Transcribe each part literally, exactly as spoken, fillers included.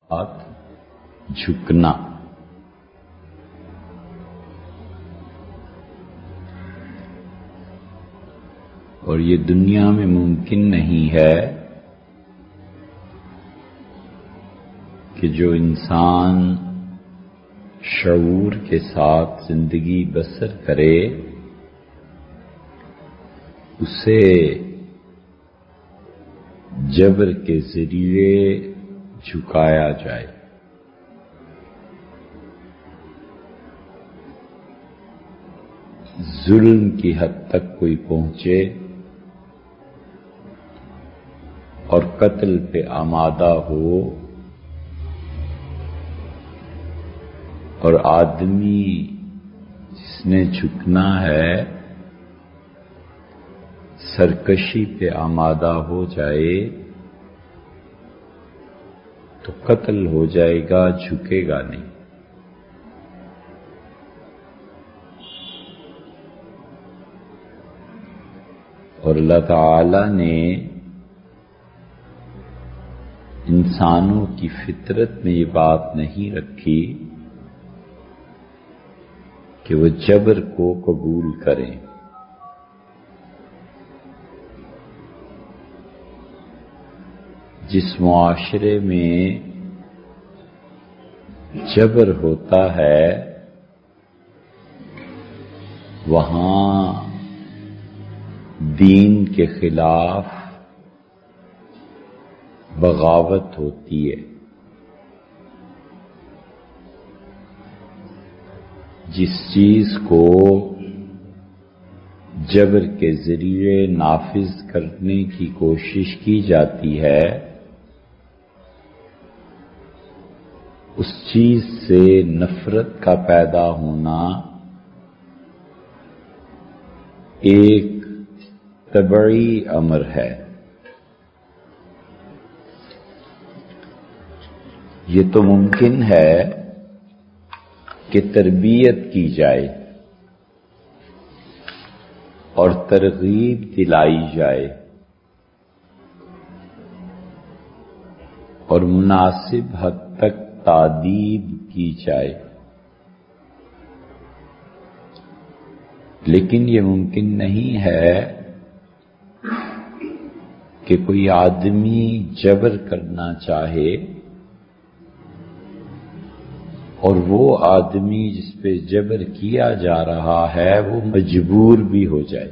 ساتھ جھکنا، اور یہ دنیا میں ممکن نہیں ہے کہ جو انسان شعور کے ساتھ زندگی بسر کرے اسے جبر کے ذریعے جھکایا جائے۔ ظلم کی حد تک کوئی پہنچے اور قتل پہ آمادہ ہو، اور آدمی جس نے جھکنا ہے سرکشی پہ آمادہ ہو جائے تو قتل ہو جائے گا، جھکے گا نہیں۔ اور اللہ تعالی نے انسانوں کی فطرت میں یہ بات نہیں رکھی کہ وہ جبر کو قبول کریں۔ جس معاشرے میں جبر ہوتا ہے وہاں دین کے خلاف بغاوت ہوتی ہے۔ جس چیز کو جبر کے ذریعے نافذ کرنے کی کوشش کی جاتی ہے اس چیز سے نفرت کا پیدا ہونا ایک طبعی امر ہے۔ یہ تو ممکن ہے کہ تربیت کی جائے اور ترغیب دلائی جائے اور مناسب حد تک تادیب کی جائے، لیکن یہ ممکن نہیں ہے کہ کوئی آدمی جبر کرنا چاہے اور وہ آدمی جس پہ جبر کیا جا رہا ہے وہ مجبور بھی ہو جائے۔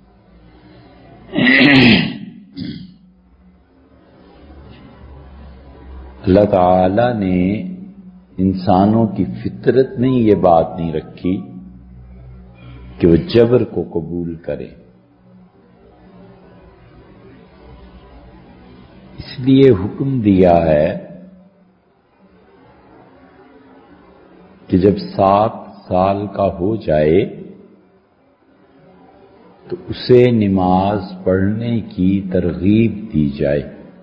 اللہ تعالی نے انسانوں کی فطرت میں یہ بات نہیں رکھی کہ وہ جبر کو قبول کرے، اس لیے حکم دیا ہے کہ جب سات سال کا ہو جائے تو اسے نماز پڑھنے کی ترغیب دی جائے۔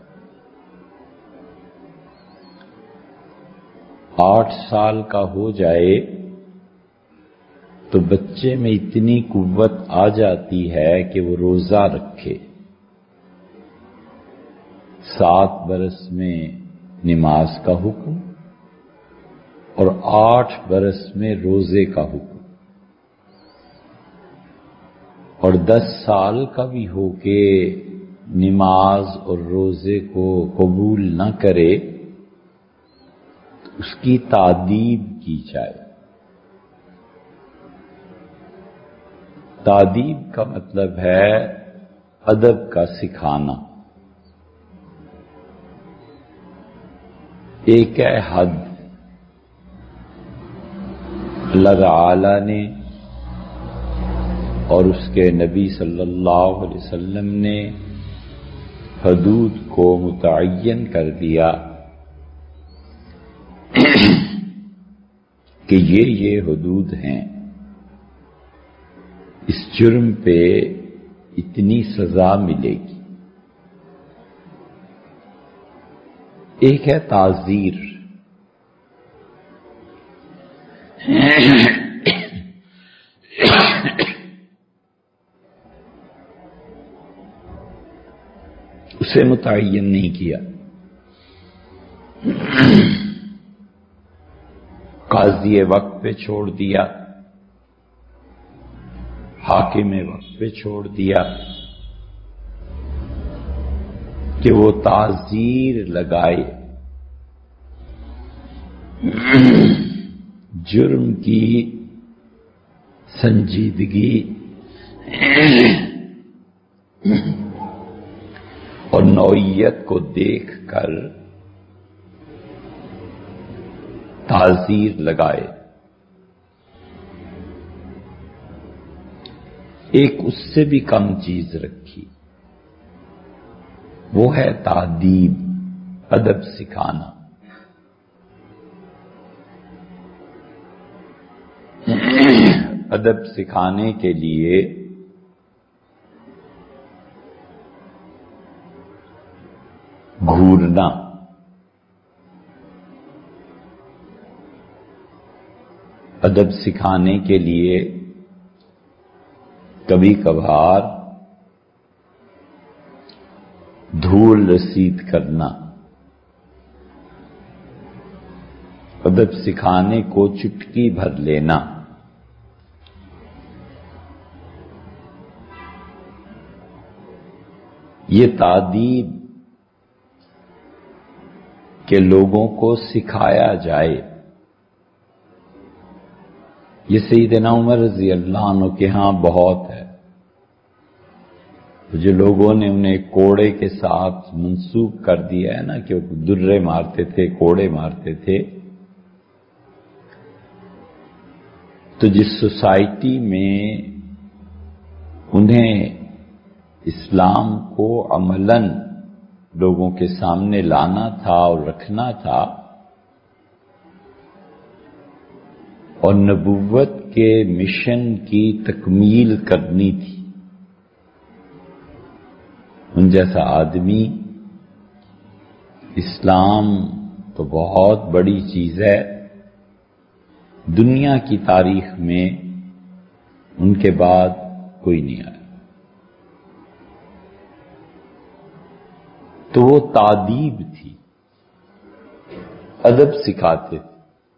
آٹھ سال کا ہو جائے تو بچے میں اتنی قوت آ جاتی ہے کہ وہ روزہ رکھے۔ سات برس میں نماز کا حکم اور آٹھ برس میں روزے کا حکم، اور دس سال کا بھی ہو کے نماز اور روزے کو قبول نہ کرے تو اس کی تادیب کی جائے۔ تادیب کا مطلب ہے ادب کا سکھانا۔ ایک ہے حد، اللہ تعالی نے اور اس کے نبی صلی اللہ علیہ وسلم نے حدود کو متعین کر دیا کہ یہ یہ حدود ہیں، اس جرم پہ اتنی سزا ملے گی۔ ایک ہے تعزیر، اسے متعین نہیں کیا۔ قاضی وقت پہ چھوڑ دیا، حاکم وقت پہ چھوڑ دیا کہ وہ تعزیر لگائے جرم کی سنجیدگی اور نوعیت کو دیکھ کر تعزیر لگائے۔ ایک اس سے بھی کم چیز رکھی، وہ ہے تادیب، ادب سکھانا۔ ادب سکھانے کے لیے گھورنا، ادب سکھانے کے لیے کبھی کبھار دھول رسید کرنا، ادب سکھانے کو چٹکی بھر لینا، یہ تادیب کہ لوگوں کو سکھایا جائے، یہ سیدنا عمر رضی اللہ عنہ کے ہاں بہت ہے۔ جو لوگوں نے انہیں کوڑے کے ساتھ منسوب کر دیا ہے نا کہ وہ درے مارتے تھے، کوڑے مارتے تھے، تو جس سوسائٹی میں انہیں اسلام کو عملاً لوگوں کے سامنے لانا تھا اور رکھنا تھا اور نبوت کے مشن کی تکمیل کرنی تھی، ان جیسا آدمی، اسلام تو بہت بڑی چیز ہے، دنیا کی تاریخ میں ان کے بعد کوئی نہیں آیا، تو وہ تادیب تھی، ادب سکھاتے تھے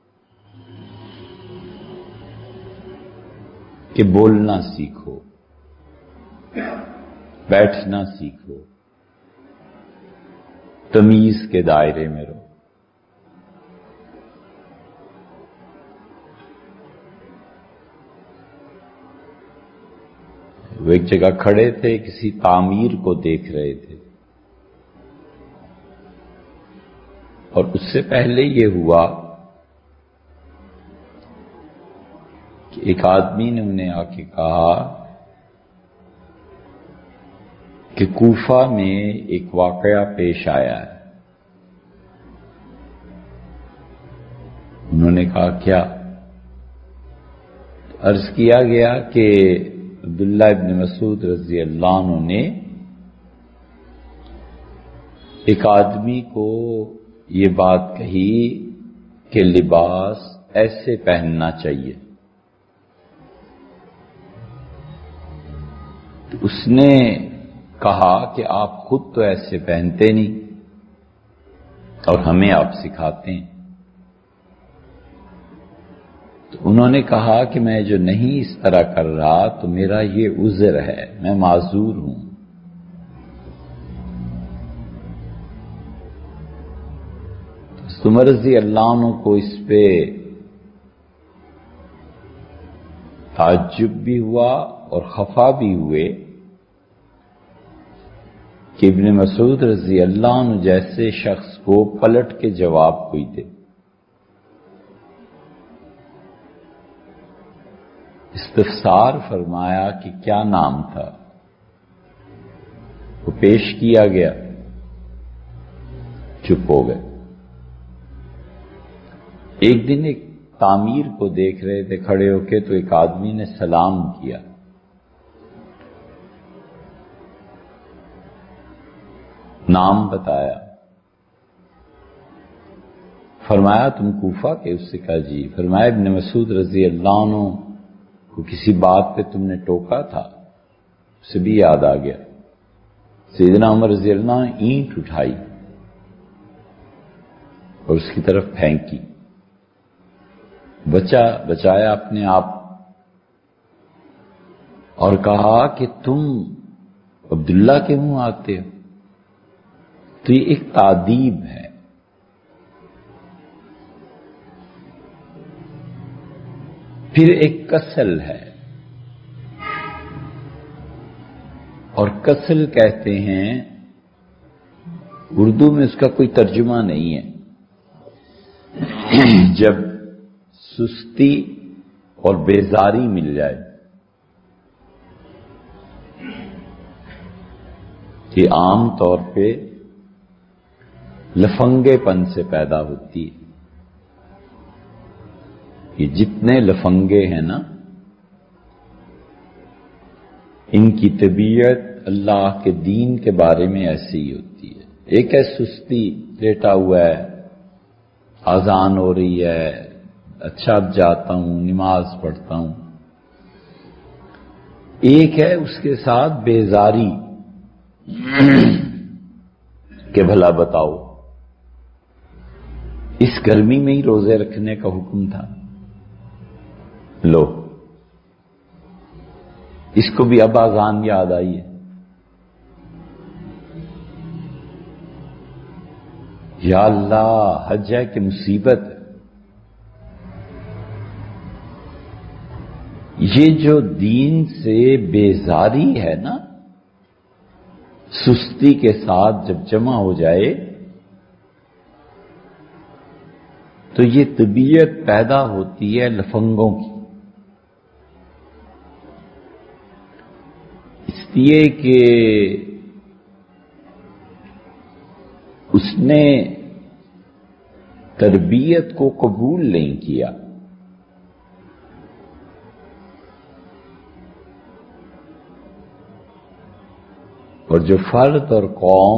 کہ بولنا سیکھو، بیٹھنا سیکھو، تمیز کے دائرے میں رہو۔ وہ ایک جگہ کھڑے تھے، کسی تعمیر کو دیکھ رہے تھے، اور اس سے پہلے یہ ہوا کہ ایک آدمی نے انہیں آ کے کہا کہ کوفہ میں ایک واقعہ پیش آیا ہے۔ انہوں نے کہا کیا؟ عرض کیا گیا کہ عبداللہ ابن مسعود رضی اللہ عنہ نے ایک آدمی کو یہ بات کہی کہ لباس ایسے پہننا چاہیے، تو اس نے کہا کہ آپ خود تو ایسے پہنتے نہیں اور ہمیں آپ سکھاتے ہیں۔ تو انہوں نے کہا کہ میں جو نہیں اس طرح کر رہا تو میرا یہ عذر ہے، میں معذور ہوں۔ عمر رضی اللہ عنہ کو اس پہ تعجب بھی ہوا اور خفا بھی ہوئے کہ ابن مسعود رضی اللہ عنہ جیسے شخص کو پلٹ کے جواب کوئی دے۔ استفسار فرمایا کہ کیا نام تھا، وہ پیش کیا گیا، چپ ہو گئے۔ ایک دن ایک تعمیر کو دیکھ رہے تھے کھڑے ہو کے، تو ایک آدمی نے سلام کیا، نام بتایا، فرمایا تم کوفہ کے؟ اس سے کہا جی۔ فرمایا ابن مسعود رضی اللہ عنہ کو کسی بات پہ تم نے ٹوکا تھا؟ اسے بھی یاد آ گیا۔ سیدنا عمر رضی اللہ عنہ نے اینٹ اٹھائی اور اس کی طرف پھینکی، بچا بچایا اپنے آپ اور کہا کہ تم عبداللہ کے منہ آتے ہو. تو یہ ایک تعذیب ہے. پھر ایک کسل ہے، اور کسل کہتے ہیں اردو میں، اس کا کوئی ترجمہ نہیں ہے. جب سستی اور بیزاری مل جائے، یہ عام طور پہ لفنگے پن سے پیدا ہوتی ہے. یہ جتنے لفنگے ہیں نا، ان کی طبیعت اللہ کے دین کے بارے میں ایسی ہی ہوتی ہے. ایک ہے سستی، لیٹا ہوا ہے، اذان ہو رہی ہے، اچھا اب جاتا ہوں نماز پڑھتا ہوں. ایک ہے اس کے ساتھ بیزاری کہ بھلا بتاؤ اس گرمی میں ہی روزے رکھنے کا حکم تھا، لو اس کو بھی اب اذان یاد آئی ہے. یا اللہ، حج ہے کہ مصیبت. یہ جو دین سے بیزاری ہے نا، سستی کے ساتھ جب جمع ہو جائے تو یہ طبیعت پیدا ہوتی ہے لفنگوں کی. اس لیے کہ اس نے تربیت کو قبول نہیں کیا. اور جو فرد اور قوم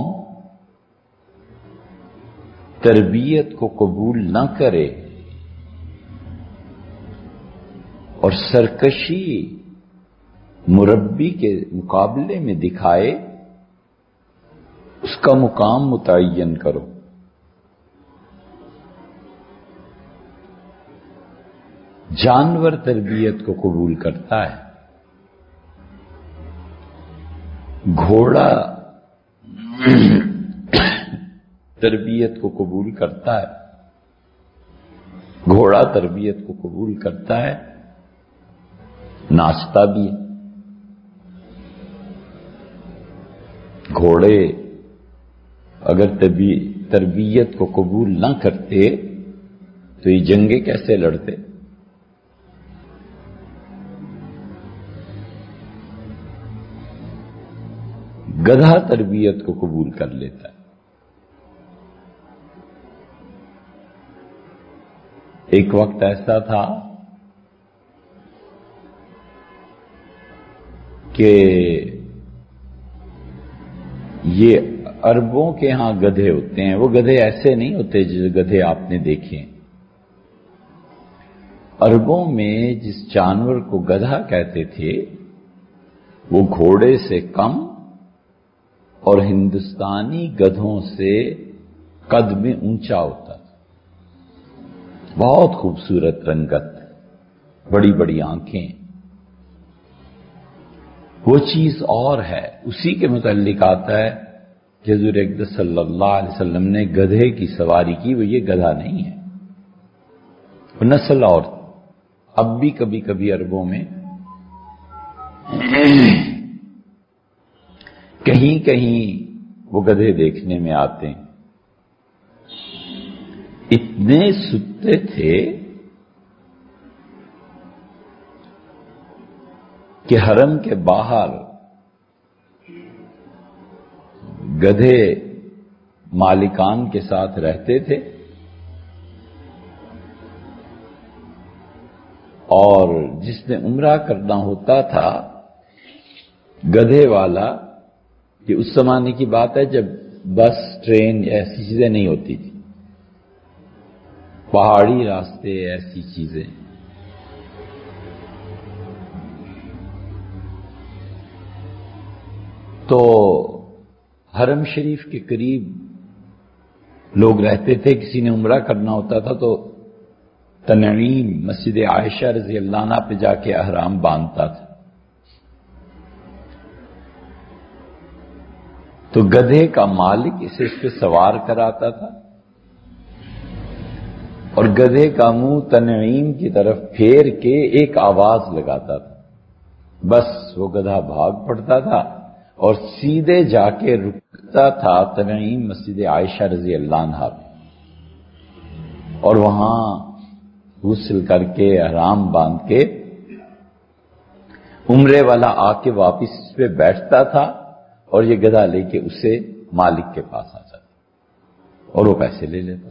تربیت کو قبول نہ کرے اور سرکشی مربی کے مقابلے میں دکھائے، اس کا مقام متعین کرو. جانور تربیت کو قبول کرتا ہے، گھوڑا تربیت کو قبول کرتا ہے، گھوڑا تربیت کو قبول کرتا ہے، ناچتا بھی ہے. گھوڑے اگر تربیت کو قبول نہ کرتے تو یہ جنگیں کیسے لڑتے؟ گدھا تربیت کو قبول کر لیتا ہے. ایک وقت ایسا تھا کہ یہ عربوں کے ہاں گدھے ہوتے ہیں. وہ گدھے ایسے نہیں ہوتے جو گدھے آپ نے دیکھے. عربوں میں جس جانور کو گدھا کہتے تھے وہ گھوڑے سے کم اور ہندوستانی گدھوں سے قد میں اونچا ہوتا تھا. بہت خوبصورت رنگت، بڑی بڑی آنکھیں. وہ چیز اور ہے. اسی کے متعلق آتا ہے کہ حضور اقدس صلی اللہ علیہ وسلم نے گدھے کی سواری کی. وہ یہ گدھا نہیں ہے، وہ نسل اور. اب بھی کبھی کبھی عربوں میں کہیں کہیں وہ گدھے دیکھنے میں آتے ہیں. اتنے ستے تھے کہ حرم کے باہر گدھے مالکان کے ساتھ رہتے تھے اور جس نے عمرہ کرنا ہوتا تھا گدھے والا، یہ اس زمانے کی بات ہے جب بس ٹرین ایسی چیزیں نہیں ہوتی تھی، پہاڑی راستے ایسی چیزیں. تو حرم شریف کے قریب لوگ رہتے تھے. کسی نے عمرہ کرنا ہوتا تھا تو تنعیم مسجد عائشہ رضی اللہ عنہ پہ جا کے احرام باندھتا تھا تو گدھے کا مالک اسے اس پہ سوار کراتا تھا اور گدھے کا منہ تنعیم کی طرف پھیر کے ایک آواز لگاتا تھا، بس وہ گدھا بھاگ پڑتا تھا اور سیدھے جا کے رکتا تھا تنعیم مسجد عائشہ رضی اللہ عنہ پہ، اور وہاں غسل کر کے احرام باندھ کے عمرے والا آ کے واپس اس پہ بیٹھتا تھا اور یہ گدھا لے کے اسے مالک کے پاس آ جاتا اور وہ پیسے لے لیتا۔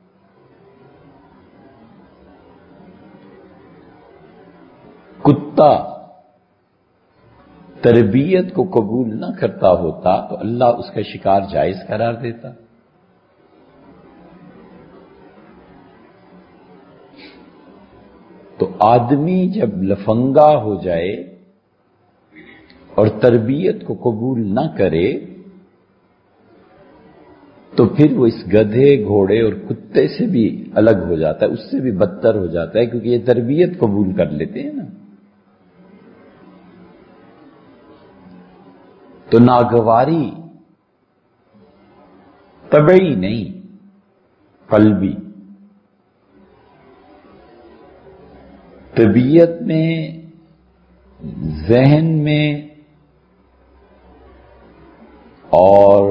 کتا تربیت کو قبول نہ کرتا ہوتا تو اللہ اس کا شکار جائز قرار دیتا۔ تو آدمی جب لفنگا ہو جائے اور تربیت کو قبول نہ کرے تو پھر وہ اس گدھے گھوڑے اور کتے سے بھی الگ ہو جاتا ہے، اس سے بھی بدتر ہو جاتا ہے، کیونکہ یہ تربیت قبول کر لیتے ہیں نا۔ تو ناگواری طبعی نہیں، قلبی۔ طبیعت میں، ذہن میں اور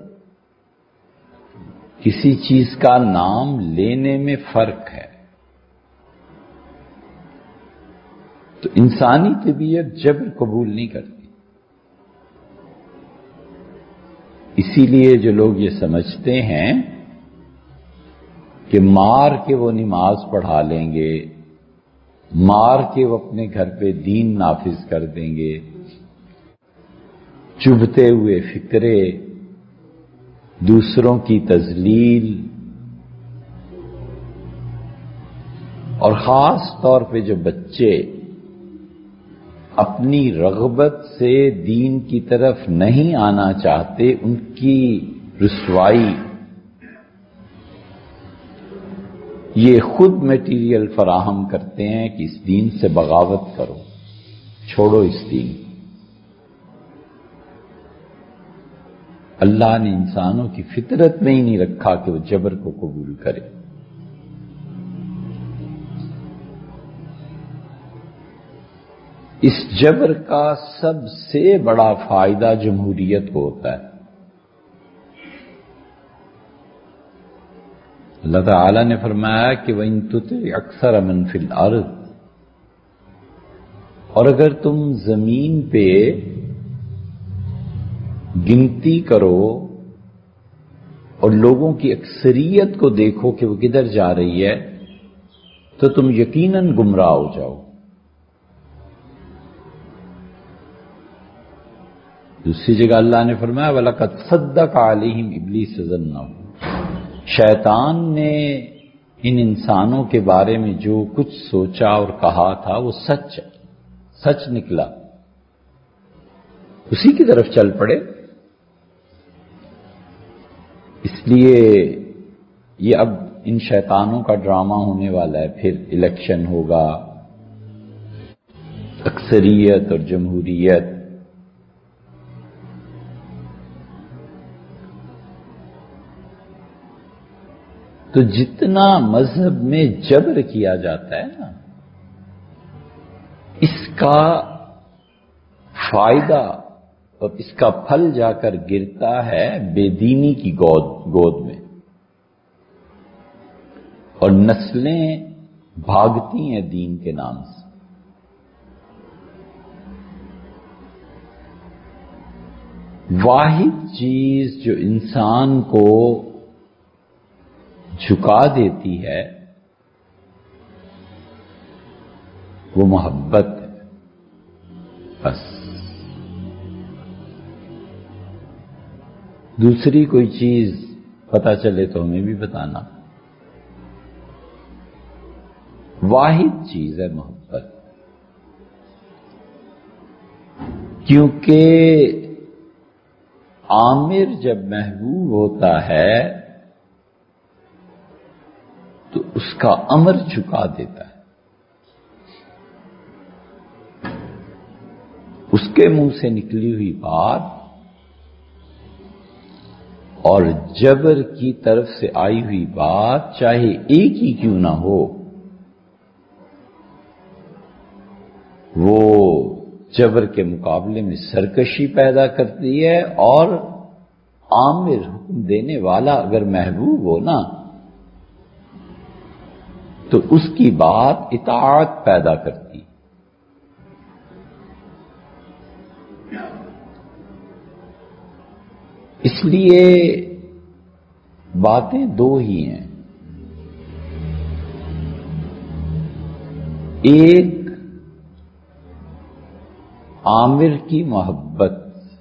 کسی چیز کا نام لینے میں فرق ہے۔ تو انسانی طبیعت جبر قبول نہیں کرتی، اسی لیے جو لوگ یہ سمجھتے ہیں کہ مار کے وہ نماز پڑھا لیں گے، مار کے وہ اپنے گھر پہ دین نافذ کر دیں گے، چبھتے ہوئے فکرے، دوسروں کی تذلیل، اور خاص طور پہ جو بچے اپنی رغبت سے دین کی طرف نہیں آنا چاہتے، ان کی رسوائی یہ خود میٹیریل فراہم کرتے ہیں کہ اس دین سے بغاوت کرو، چھوڑو اس دین۔ اللہ نے انسانوں کی فطرت میں ہی نہیں رکھا کہ وہ جبر کو قبول کرے۔ اس جبر کا سب سے بڑا فائدہ جمہوریت کو ہوتا ہے۔ اللہ تعالی نے فرمایا کہ وَإِن تُطِعْ أَكْثَرَ مَن فِي الْأَرْضِ، اور اگر تم زمین پہ گنتی کرو اور لوگوں کی اکثریت کو دیکھو کہ وہ کدھر جا رہی ہے تو تم یقیناً گمراہ ہو جاؤ۔ دوسری جگہ اللہ نے فرمایا وَلَقَدْ صَدَّقَ عَلَيْهِمْ إِبْلِيسُ ظَنَّهُ، شیطان نے ان انسانوں کے بارے میں جو کچھ سوچا اور کہا تھا وہ سچ سچ نکلا، اسی کی طرف چل پڑے۔ اس لیے یہ اب ان شیطانوں کا ڈرامہ ہونے والا ہے، پھر الیکشن ہوگا، اکثریت اور جمہوریت۔ تو جتنا مذہب میں جبر کیا جاتا ہے نا، اس کا فائدہ اور اس کا پھل جا کر گرتا ہے بے دینی کی گود گود میں، اور نسلیں بھاگتی ہیں دین کے نام سے۔ واحد چیز جو انسان کو جھکا دیتی ہے وہ محبت ہے، بس دوسری کوئی چیز پتہ چلے تو ہمیں بھی بتانا۔ واحد چیز ہے محبت، کیونکہ عامر جب محبوب ہوتا ہے تو اس کا امر چکا دیتا ہے. اس کے منہ سے نکلی ہوئی بات اور جبر کی طرف سے آئی ہوئی بات چاہے ایک ہی کیوں نہ ہو، وہ جبر کے مقابلے میں سرکشی پیدا کرتی ہے، اور آمر حکم دینے والا اگر محبوب ہو نا تو اس کی بات اطاعت پیدا کرتی. اس لیے باتیں دو ہی ہیں. ایک آمر کی محبت،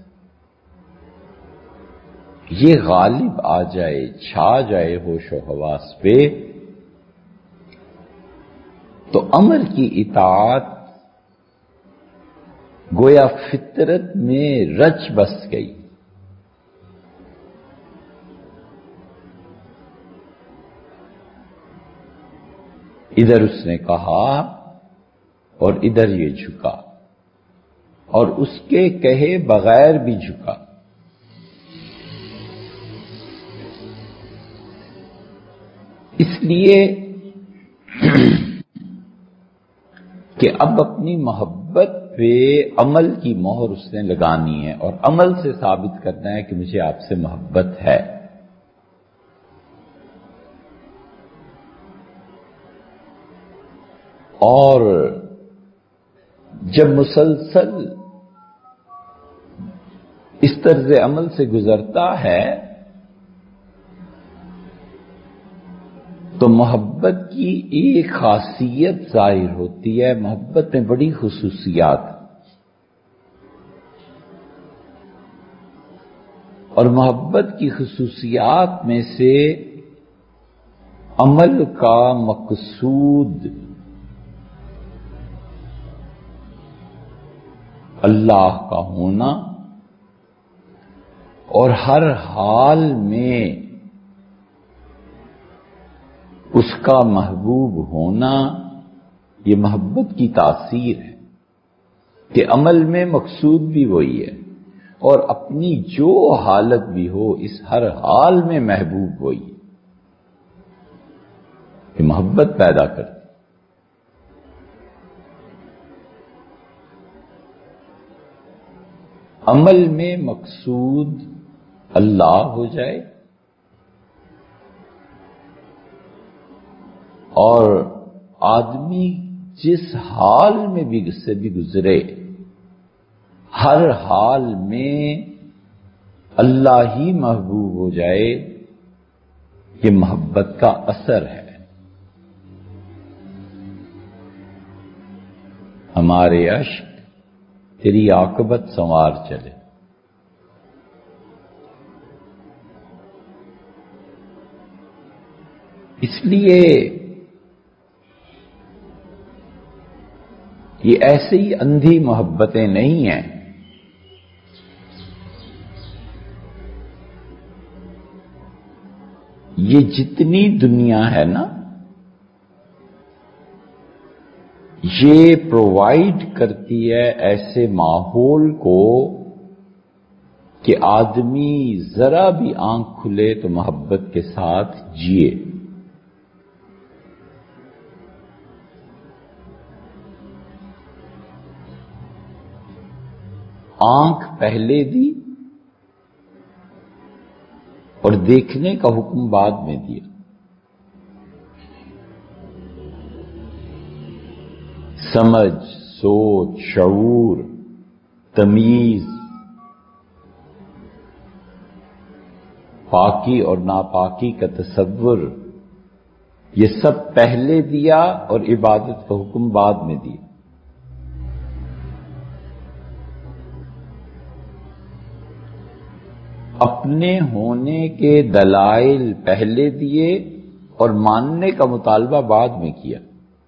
یہ غالب آ جائے، چھا جائے ہوش و حواس پہ، تو امر کی اطاعت گویا فطرت میں رچ بس گئی. ادھر اس نے کہا اور ادھر یہ جھکا، اور اس کے کہے بغیر بھی جھکا. اس لیے کہ اب اپنی محبت پہ عمل کی مہر اس نے لگانی ہے، اور عمل سے ثابت کرنا ہے کہ مجھے آپ سے محبت ہے. اور جب مسلسل اس طرز عمل سے گزرتا ہے تو محبت کی ایک خاصیت ظاہر ہوتی ہے. محبت میں بڑی خصوصیات، اور محبت کی خصوصیات میں سے عمل کا مقصود اللہ کا ہونا اور ہر حال میں اس کا محبوب ہونا، یہ محبت کی تاثیر ہے کہ عمل میں مقصود بھی وہی ہے، اور اپنی جو حالت بھی ہو اس ہر حال میں محبوب وہی ہے. کہ محبت پیدا کرتی. عمل میں مقصود اللہ ہو جائے اور آدمی جس حال میں بھی سے بھی گزرے ہر حال میں اللہ ہی محبوب ہو جائے، یہ محبت کا اثر ہے. ہمارے اشک تیری عاقبت سنوار چلے. اس لیے یہ ایسی اندھی محبتیں نہیں ہیں. یہ جتنی دنیا ہے نا، یہ پرووائڈ کرتی ہے ایسے ماحول کو کہ آدمی ذرا بھی آنکھ کھلے تو محبت کے ساتھ جیے. آنکھ پہلے دی اور دیکھنے کا حکم بعد میں دیا. سمجھ، سوچ، شعور، تمیز، پاکی اور ناپاکی کا تصور، یہ سب پہلے دیا اور عبادت کا حکم بعد میں دیا. اپنے ہونے کے دلائل پہلے دیے اور ماننے کا مطالبہ بعد میں کیا.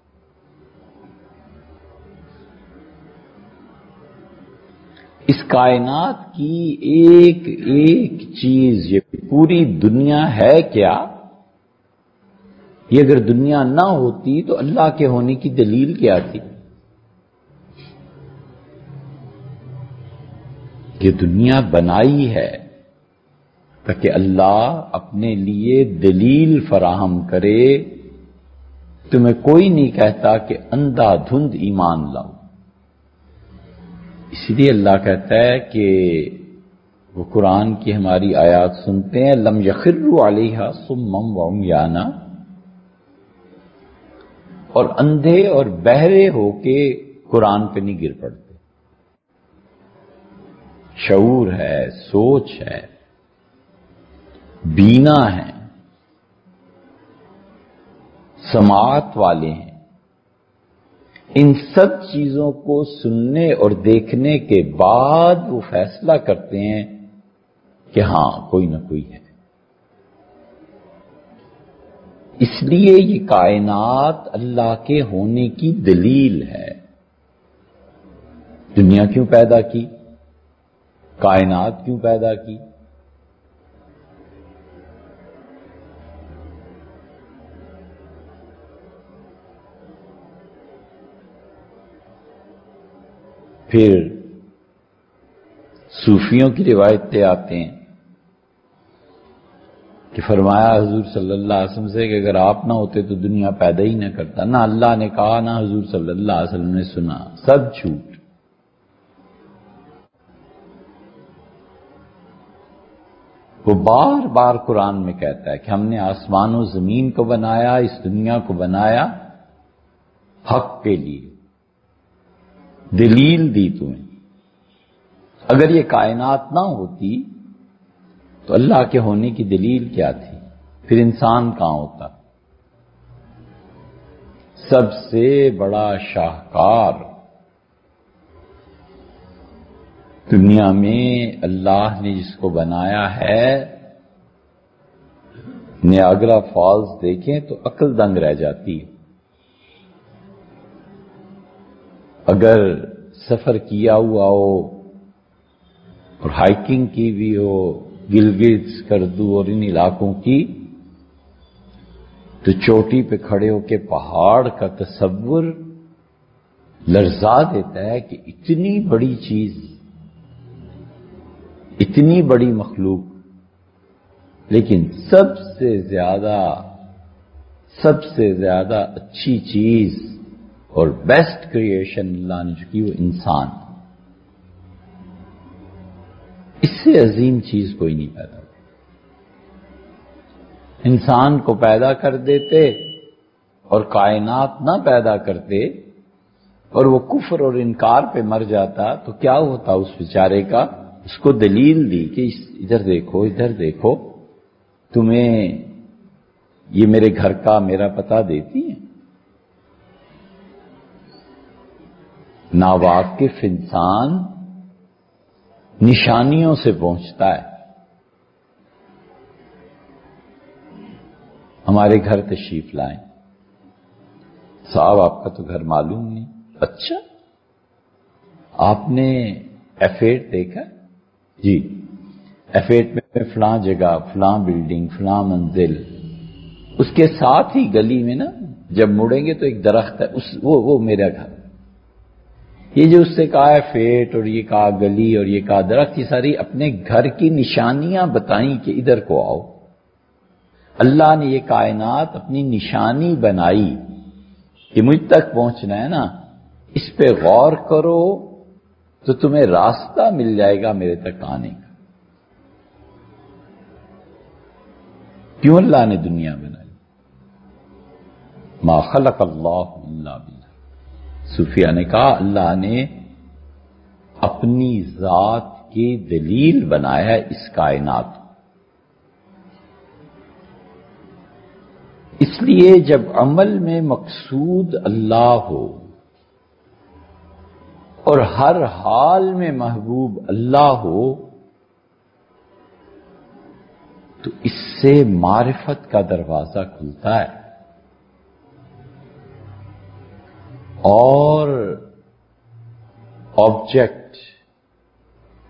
اس کائنات کی ایک ایک چیز، یہ پوری دنیا ہے کیا، یہ اگر دنیا نہ ہوتی تو اللہ کے ہونے کی دلیل کیا تھی؟ کہ دنیا بنائی ہے تاکہ اللہ اپنے لیے دلیل فراہم کرے. تمہیں کوئی نہیں کہتا کہ اندھا دھند ایمان لاؤ. اسی لیے اللہ کہتا ہے کہ وہ قرآن کی ہماری آیات سنتے ہیں، لم یخروا علیہا صما وعمیانا، اور اندھے اور بہرے ہو کے قرآن پہ نہیں گر پڑتے. شعور ہے، سوچ ہے، بینا ہے، سماعت والے ہیں. ان سب چیزوں کو سننے اور دیکھنے کے بعد وہ فیصلہ کرتے ہیں کہ ہاں کوئی نہ کوئی ہے. اس لیے یہ کائنات اللہ کے ہونے کی دلیل ہے. دنیا کیوں پیدا کی؟ کائنات کیوں پیدا کی؟ پھر صوفیوں کی روایتیں آتے ہیں کہ فرمایا حضور صلی اللہ علیہ وسلم سے کہ اگر آپ نہ ہوتے تو دنیا پیدا ہی نہ کرتا. نہ اللہ نے کہا، نہ حضور صلی اللہ علیہ وسلم نے سنا، سب جھوٹ. وہ بار بار قرآن میں کہتا ہے کہ ہم نے آسمان و زمین کو بنایا، اس دنیا کو بنایا حق کے لیے، دلیل دی تمہیں. اگر یہ کائنات نہ ہوتی تو اللہ کے ہونے کی دلیل کیا تھی؟ پھر انسان کہاں ہوتا؟ سب سے بڑا شاہکار دنیا میں اللہ نے جس کو بنایا ہے، نیاگرا فالز دیکھیں تو عقل دنگ رہ جاتی ہے. اگر سفر کیا ہوا ہو اور ہائکنگ کی بھی ہو گلگت سکردو اور ان علاقوں کی، تو چوٹی پہ کھڑے ہو کے پہاڑ کا تصور لرزا دیتا ہے کہ اتنی بڑی چیز، اتنی بڑی مخلوق، لیکن سب سے زیادہ سب سے زیادہ اچھی چیز اور بیسٹ کریشن اللہ نے جو کی وہ انسان. اس سے عظیم چیز کوئی نہیں پیدا. انسان کو پیدا کر دیتے اور کائنات نہ پیدا کرتے اور وہ کفر اور انکار پہ مر جاتا تو کیا ہوتا اس بیچارے کا؟ اس کو دلیل دی کہ ادھر دیکھو، ادھر دیکھو، تمہیں یہ میرے گھر کا میرا پتہ دیتی ہیں. ناواقف انسان نشانیوں سے پہنچتا ہے. ہمارے گھر تشریف لائیں. صاحب آپ کا تو گھر معلوم نہیں. اچھا آپ نے ایف ایٹ دیکھا؟ جی ایف ایٹ میں فلاں جگہ، فلاں بلڈنگ، فلاں منزل. اس کے ساتھ ہی گلی میں نا جب مڑیں گے تو ایک درخت ہے، اس وہ وہ میرا گھر. یہ جو اس سے کہا ہے فیٹ اور یہ کہا گلی اور یہ کہا درخت، یہ ساری اپنے گھر کی نشانیاں بتائیں کہ ادھر کو آؤ. اللہ نے یہ کائنات اپنی نشانی بنائی کہ مجھ تک پہنچنا ہے نا، اس پہ غور کرو تو تمہیں راستہ مل جائے گا میرے تک آنے کا. کیوں اللہ نے دنیا بنائی؟ ما خلق اللہ الا بالحق. صوفیہ نے کہا اللہ نے اپنی ذات کی دلیل بنایا اس کائنات. اس لیے جب عمل میں مقصود اللہ ہو اور ہر حال میں محبوب اللہ ہو تو اس سے معرفت کا دروازہ کھلتا ہے اور آبجیکٹ،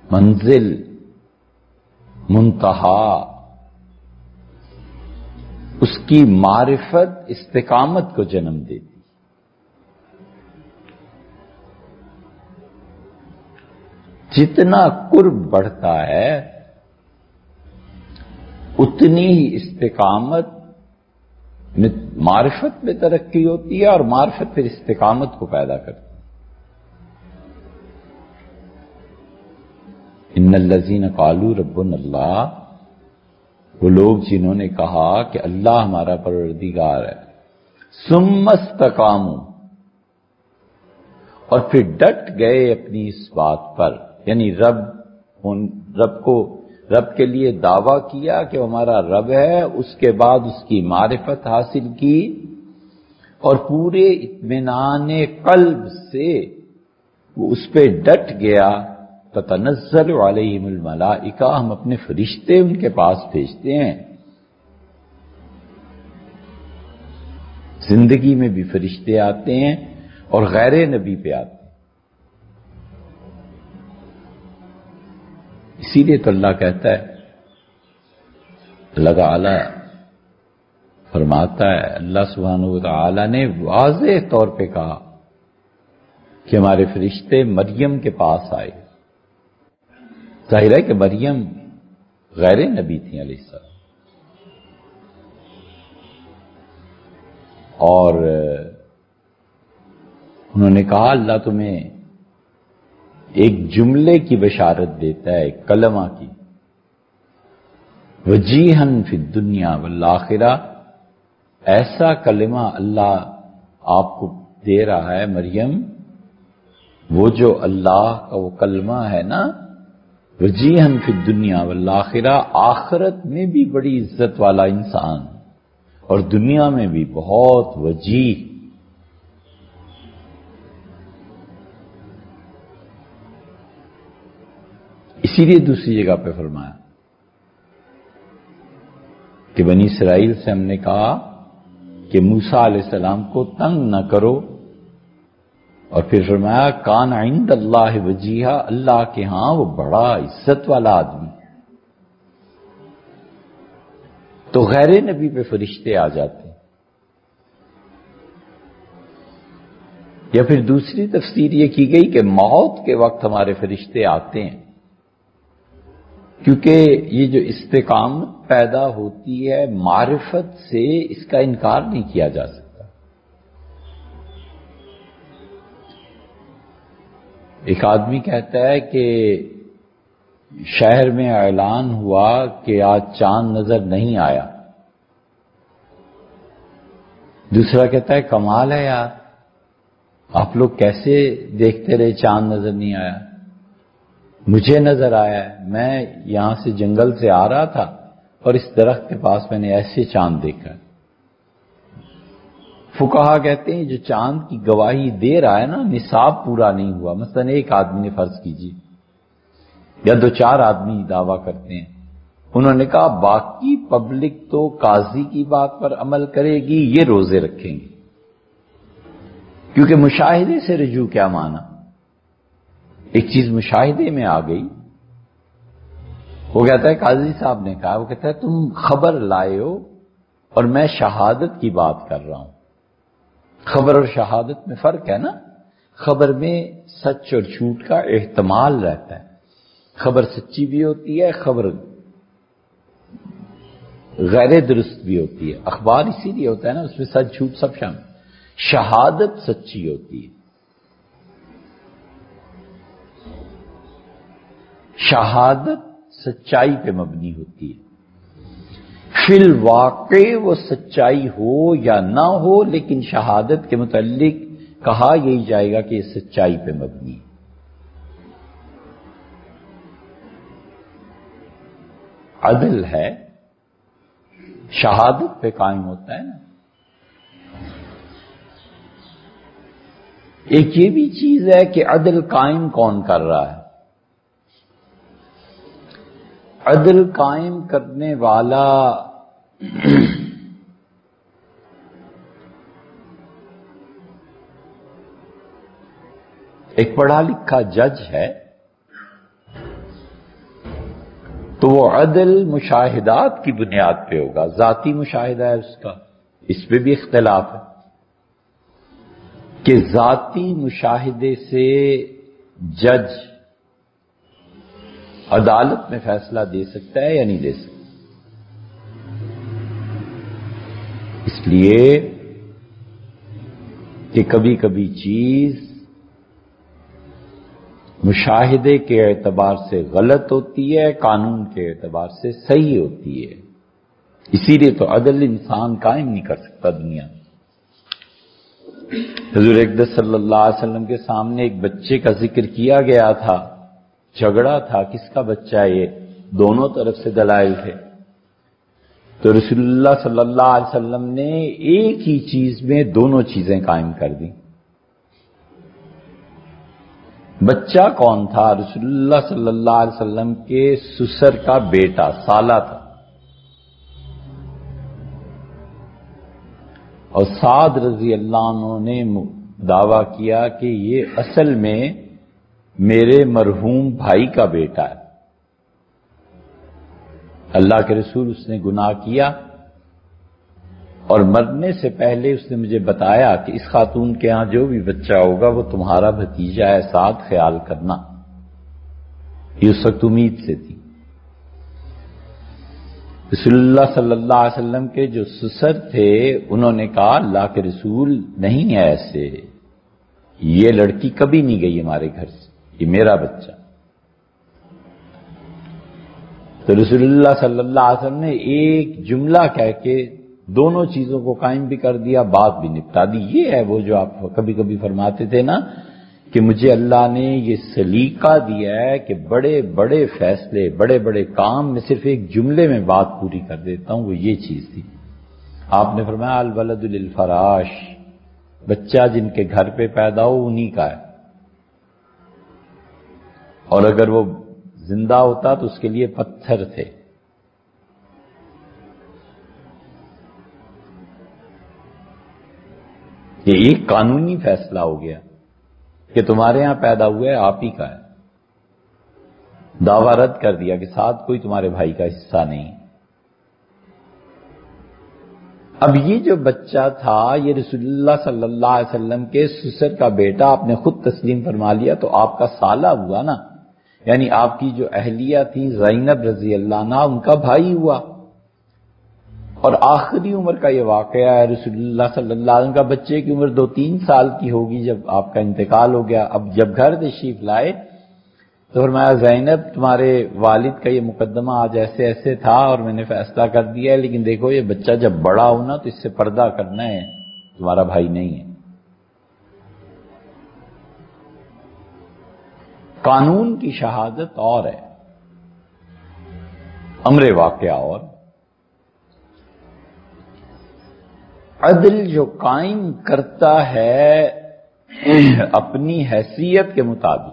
منزل، منتہا، اس کی معرفت استقامت کو جنم دیتی. جتنا قرب بڑھتا ہے اتنی ہی استقامت معرفت میں ترقی ہوتی ہے اور معرفت پھر استقامت کو پیدا کرتی ہے. ان الذین قالوا ربنا اللہ، وہ لوگ جنہوں نے کہا کہ اللہ ہمارا پروردگار ہے، ثم استقاموا، اور پھر ڈٹ گئے اپنی اس بات پر، یعنی رب رب کو رب کے لیے دعویٰ کیا کہ وہ ہمارا رب ہے، اس کے بعد اس کی معرفت حاصل کی اور پورے اطمینان قلب سے وہ اس پہ ڈٹ گیا. تتنزل علیہم الملائکہ، ہم اپنے فرشتے ان کے پاس بھیجتے ہیں. زندگی میں بھی فرشتے آتے ہیں اور غیر نبی پہ آتے ہیں. اسی لیے تو اللہ کہتا ہے، اللہ تعالی فرماتا ہے، اللہ سبحانہ و تعالی نے واضح طور پہ کہا کہ ہمارے فرشتے مریم کے پاس آئے. ظاہر ہے کہ مریم غیر نبی تھی علیہ السلام، اور انہوں نے کہا اللہ تمہیں ایک جملے کی بشارت دیتا ہے، ایک کلمہ کی، وجیہن فی الدنیا والآخرہ. ایسا کلمہ اللہ آپ کو دے رہا ہے مریم، وہ جو اللہ کا وہ کلمہ ہے نا، وجیہن فی الدنیا والآخرہ، آخرت میں بھی بڑی عزت والا انسان اور دنیا میں بھی بہت وجیح. اسی لیے دوسری جگہ پہ فرمایا کہ بنی اسرائیل سے ہم نے کہا کہ موسیٰ علیہ السلام کو تنگ نہ کرو، اور پھر فرمایا کان عند اللہ وجیہا، اللہ کے ہاں وہ بڑا عزت والا آدمی. تو غیر نبی پہ فرشتے آ جاتے ہیں. یا پھر دوسری تفسیر یہ کی گئی کہ موت کے وقت ہمارے فرشتے آتے ہیں، کیونکہ یہ جو استقامت پیدا ہوتی ہے معرفت سے، اس کا انکار نہیں کیا جا سکتا. ایک آدمی کہتا ہے کہ شہر میں اعلان ہوا کہ آج چاند نظر نہیں آیا. دوسرا کہتا ہے کمال ہے یار، آپ لوگ کیسے دیکھتے رہے چاند نظر نہیں آیا؟ مجھے نظر آیا ہے، میں یہاں سے جنگل سے آ رہا تھا اور اس درخت کے پاس میں نے ایسے چاند دیکھا. فقہا کہتے ہیں جو چاند کی گواہی دے رہا ہے نا، نصاب پورا نہیں ہوا. مثلا ایک آدمی نے فرض کیجیے یا دو چار آدمی دعویٰ کرتے ہیں، انہوں نے کہا باقی پبلک تو قاضی کی بات پر عمل کرے گی، یہ روزے رکھیں گے. کیونکہ مشاہدے سے رجوع کیا مانا؟ ایک چیز مشاہدے میں آ گئی، وہ کہتا ہے قاضی صاحب نے کہا، وہ کہتا ہے تم خبر لائے ہو اور میں شہادت کی بات کر رہا ہوں. خبر اور شہادت میں فرق ہے نا. خبر میں سچ اور جھوٹ کا احتمال رہتا ہے، خبر سچی بھی ہوتی ہے، خبر غیر درست بھی ہوتی ہے. اخبار اسی لیے ہوتا ہے نا، اس میں سچ جھوٹ سب شامل. شہادت سچی ہوتی ہے. شہادت سچائی پہ مبنی ہوتی ہے. فی الواقع وہ سچائی ہو یا نہ ہو، لیکن شہادت کے متعلق کہا یہی جائے گا کہ یہ سچائی پہ مبنی ہے. عدل ہے، شہادت پہ قائم ہوتا ہے نا. ایک یہ بھی چیز ہے کہ عدل قائم کون کر رہا ہے. عدل قائم کرنے والا ایک پڑھا لکھا جج ہے. تو وہ عدل مشاہدات کی بنیاد پہ ہوگا، ذاتی مشاہدہ ہے اس کا، اس پہ بھی اختلاف ہے کہ ذاتی مشاہدے سے جج عدالت میں فیصلہ دے سکتا ہے یا نہیں دے سکتا۔ اس لیے کہ کبھی کبھی چیز مشاہدے کے اعتبار سے غلط ہوتی ہے، قانون کے اعتبار سے صحیح ہوتی ہے، اسی لیے تو عدل انسان قائم نہیں کر سکتا دنیا میں۔ حضور اقدس صلی اللہ علیہ وسلم کے سامنے ایک بچے کا ذکر کیا گیا تھا، جھگڑا تھا کس کا بچہ ہے یہ، دونوں طرف سے دلائل تھے، تو رسول اللہ صلی اللہ علیہ وسلم نے ایک ہی چیز میں دونوں چیزیں قائم کر دیں۔ بچہ کون تھا؟ رسول اللہ صلی اللہ علیہ وسلم کے سسر کا بیٹا، سالہ تھا، اور سعد رضی اللہ عنہ نے دعویٰ کیا کہ یہ اصل میں میرے مرحوم بھائی کا بیٹا ہے۔ اللہ کے رسول اس نے گناہ کیا اور مرنے سے پہلے اس نے مجھے بتایا کہ اس خاتون کے ہاں جو بھی بچہ ہوگا وہ تمہارا بھتیجا ہے، ساتھ خیال کرنا۔ یہ اس وقت امید سے تھی۔ رسول اللہ صلی اللہ علیہ وسلم کے جو سسر تھے انہوں نے کہا اللہ کے رسول نہیں ہے ایسے، یہ لڑکی کبھی نہیں گئی ہمارے گھر سے، یہ میرا بچہ۔ تو رسول اللہ صلی اللہ علیہ وسلم نے ایک جملہ کہہ کے دونوں چیزوں کو قائم بھی کر دیا، بات بھی نپٹا دی۔ یہ ہے وہ جو آپ کبھی کبھی فرماتے تھے نا کہ مجھے اللہ نے یہ سلیقہ دیا ہے کہ بڑے بڑے فیصلے، بڑے بڑے کام میں صرف ایک جملے میں بات پوری کر دیتا ہوں، وہ یہ چیز تھی۔ آپ نے فرمایا الولد للفراش، بچہ جن کے گھر پہ پیدا ہو انہی کا ہے، اور اگر وہ زندہ ہوتا تو اس کے لیے پتھر تھے۔ یہ ایک قانونی فیصلہ ہو گیا کہ تمہارے ہاں پیدا ہوا ہے، آپ ہی کا ہے۔ دعویٰ رد کر دیا کہ ساتھ کوئی تمہارے بھائی کا حصہ نہیں۔ اب یہ جو بچہ تھا یہ رسول اللہ صلی اللہ علیہ وسلم کے سسر کا بیٹا، آپ نے خود تسلیم فرما لیا تو آپ کا سالہ ہوا نا، یعنی آپ کی جو اہلیہ تھی زینب رضی اللہ عنہا ان کا بھائی ہوا، اور آخری عمر کا یہ واقعہ ہے۔ رسول اللہ صلی اللہ علیہ وسلم کا بچے کی عمر دو تین سال کی ہوگی جب آپ کا انتقال ہو گیا۔ اب جب گھر تشریف لائے تو فرمایا زینب تمہارے والد کا یہ مقدمہ آج ایسے ایسے تھا اور میں نے فیصلہ کر دیا ہے، لیکن دیکھو یہ بچہ جب بڑا ہونا تو اس سے پردہ کرنا ہے، تمہارا بھائی نہیں ہے۔ قانون کی شہادت اور ہے، امر واقعہ اور۔ عدل جو قائم کرتا ہے اپنی حیثیت کے مطابق،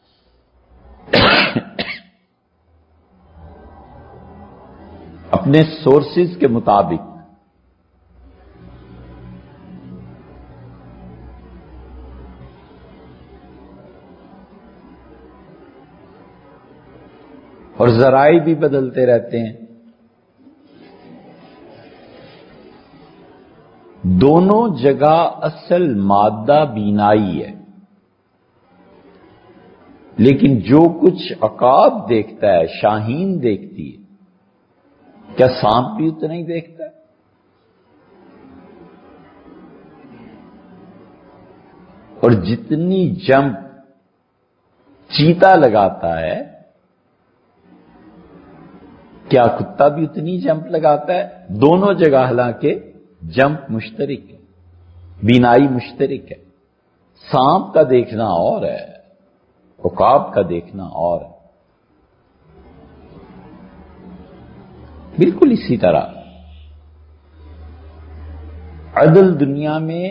اپنے سورسز کے مطابق، اور ذرائع بھی بدلتے رہتے ہیں، دونوں جگہ اصل مادہ بینائی ہے، لیکن جو کچھ عقاب دیکھتا ہے، شاہین دیکھتی ہے، کیا سانپ بھی اتنا ہی دیکھتا ہے؟ اور جتنی جمپ چیتا لگاتا ہے کیا کتا بھی اتنی جمپ لگاتا ہے؟ دونوں جگہ حالانکہ جمپ مشترک ہے، بینائی مشترک ہے، سانپ کا دیکھنا اور ہے، عقاب کا دیکھنا اور ہے۔ بالکل اسی طرح عدل دنیا میں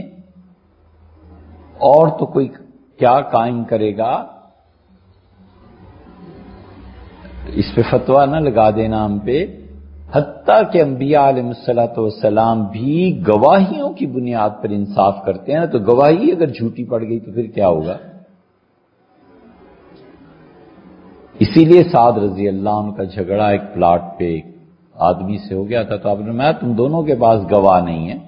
اور تو کوئی کیا قائم کرے گا، اس پہ فتویٰ نہ لگا دینا ہم پہ، حتیٰ کہ انبیاء علیہ الصلوۃ والسلام بھی گواہیوں کی بنیاد پر انصاف کرتے ہیں، تو گواہی اگر جھوٹی پڑ گئی تو پھر کیا ہوگا؟ اس اسی لیے سعد رضی اللہ عنہ کا جھگڑا ایک پلاٹ پہ ایک آدمی سے ہو گیا تھا، تو آپ نے میں تم دونوں کے پاس گواہ نہیں ہے،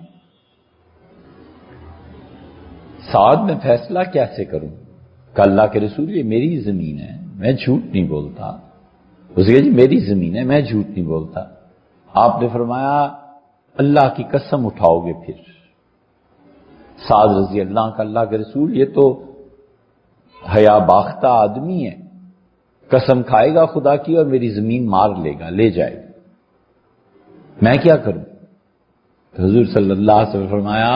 سعد میں فیصلہ کیسے کروں؟ کہ اللہ کے رسول یہ میری زمین ہے، میں جھوٹ نہیں بولتا۔ اس نے جی میری زمین ہے، میں جھوٹ نہیں بولتا۔ آپ نے فرمایا اللہ کی قسم اٹھاؤ گے پھر؟ سعد رضی اللہ کا اللہ کے رسول یہ تو حیا باختہ آدمی ہے، قسم کھائے گا خدا کی اور میری زمین مار لے گا، لے جائے گا، میں کیا کروں؟ تو حضور صلی اللہ علیہ وسلم فرمایا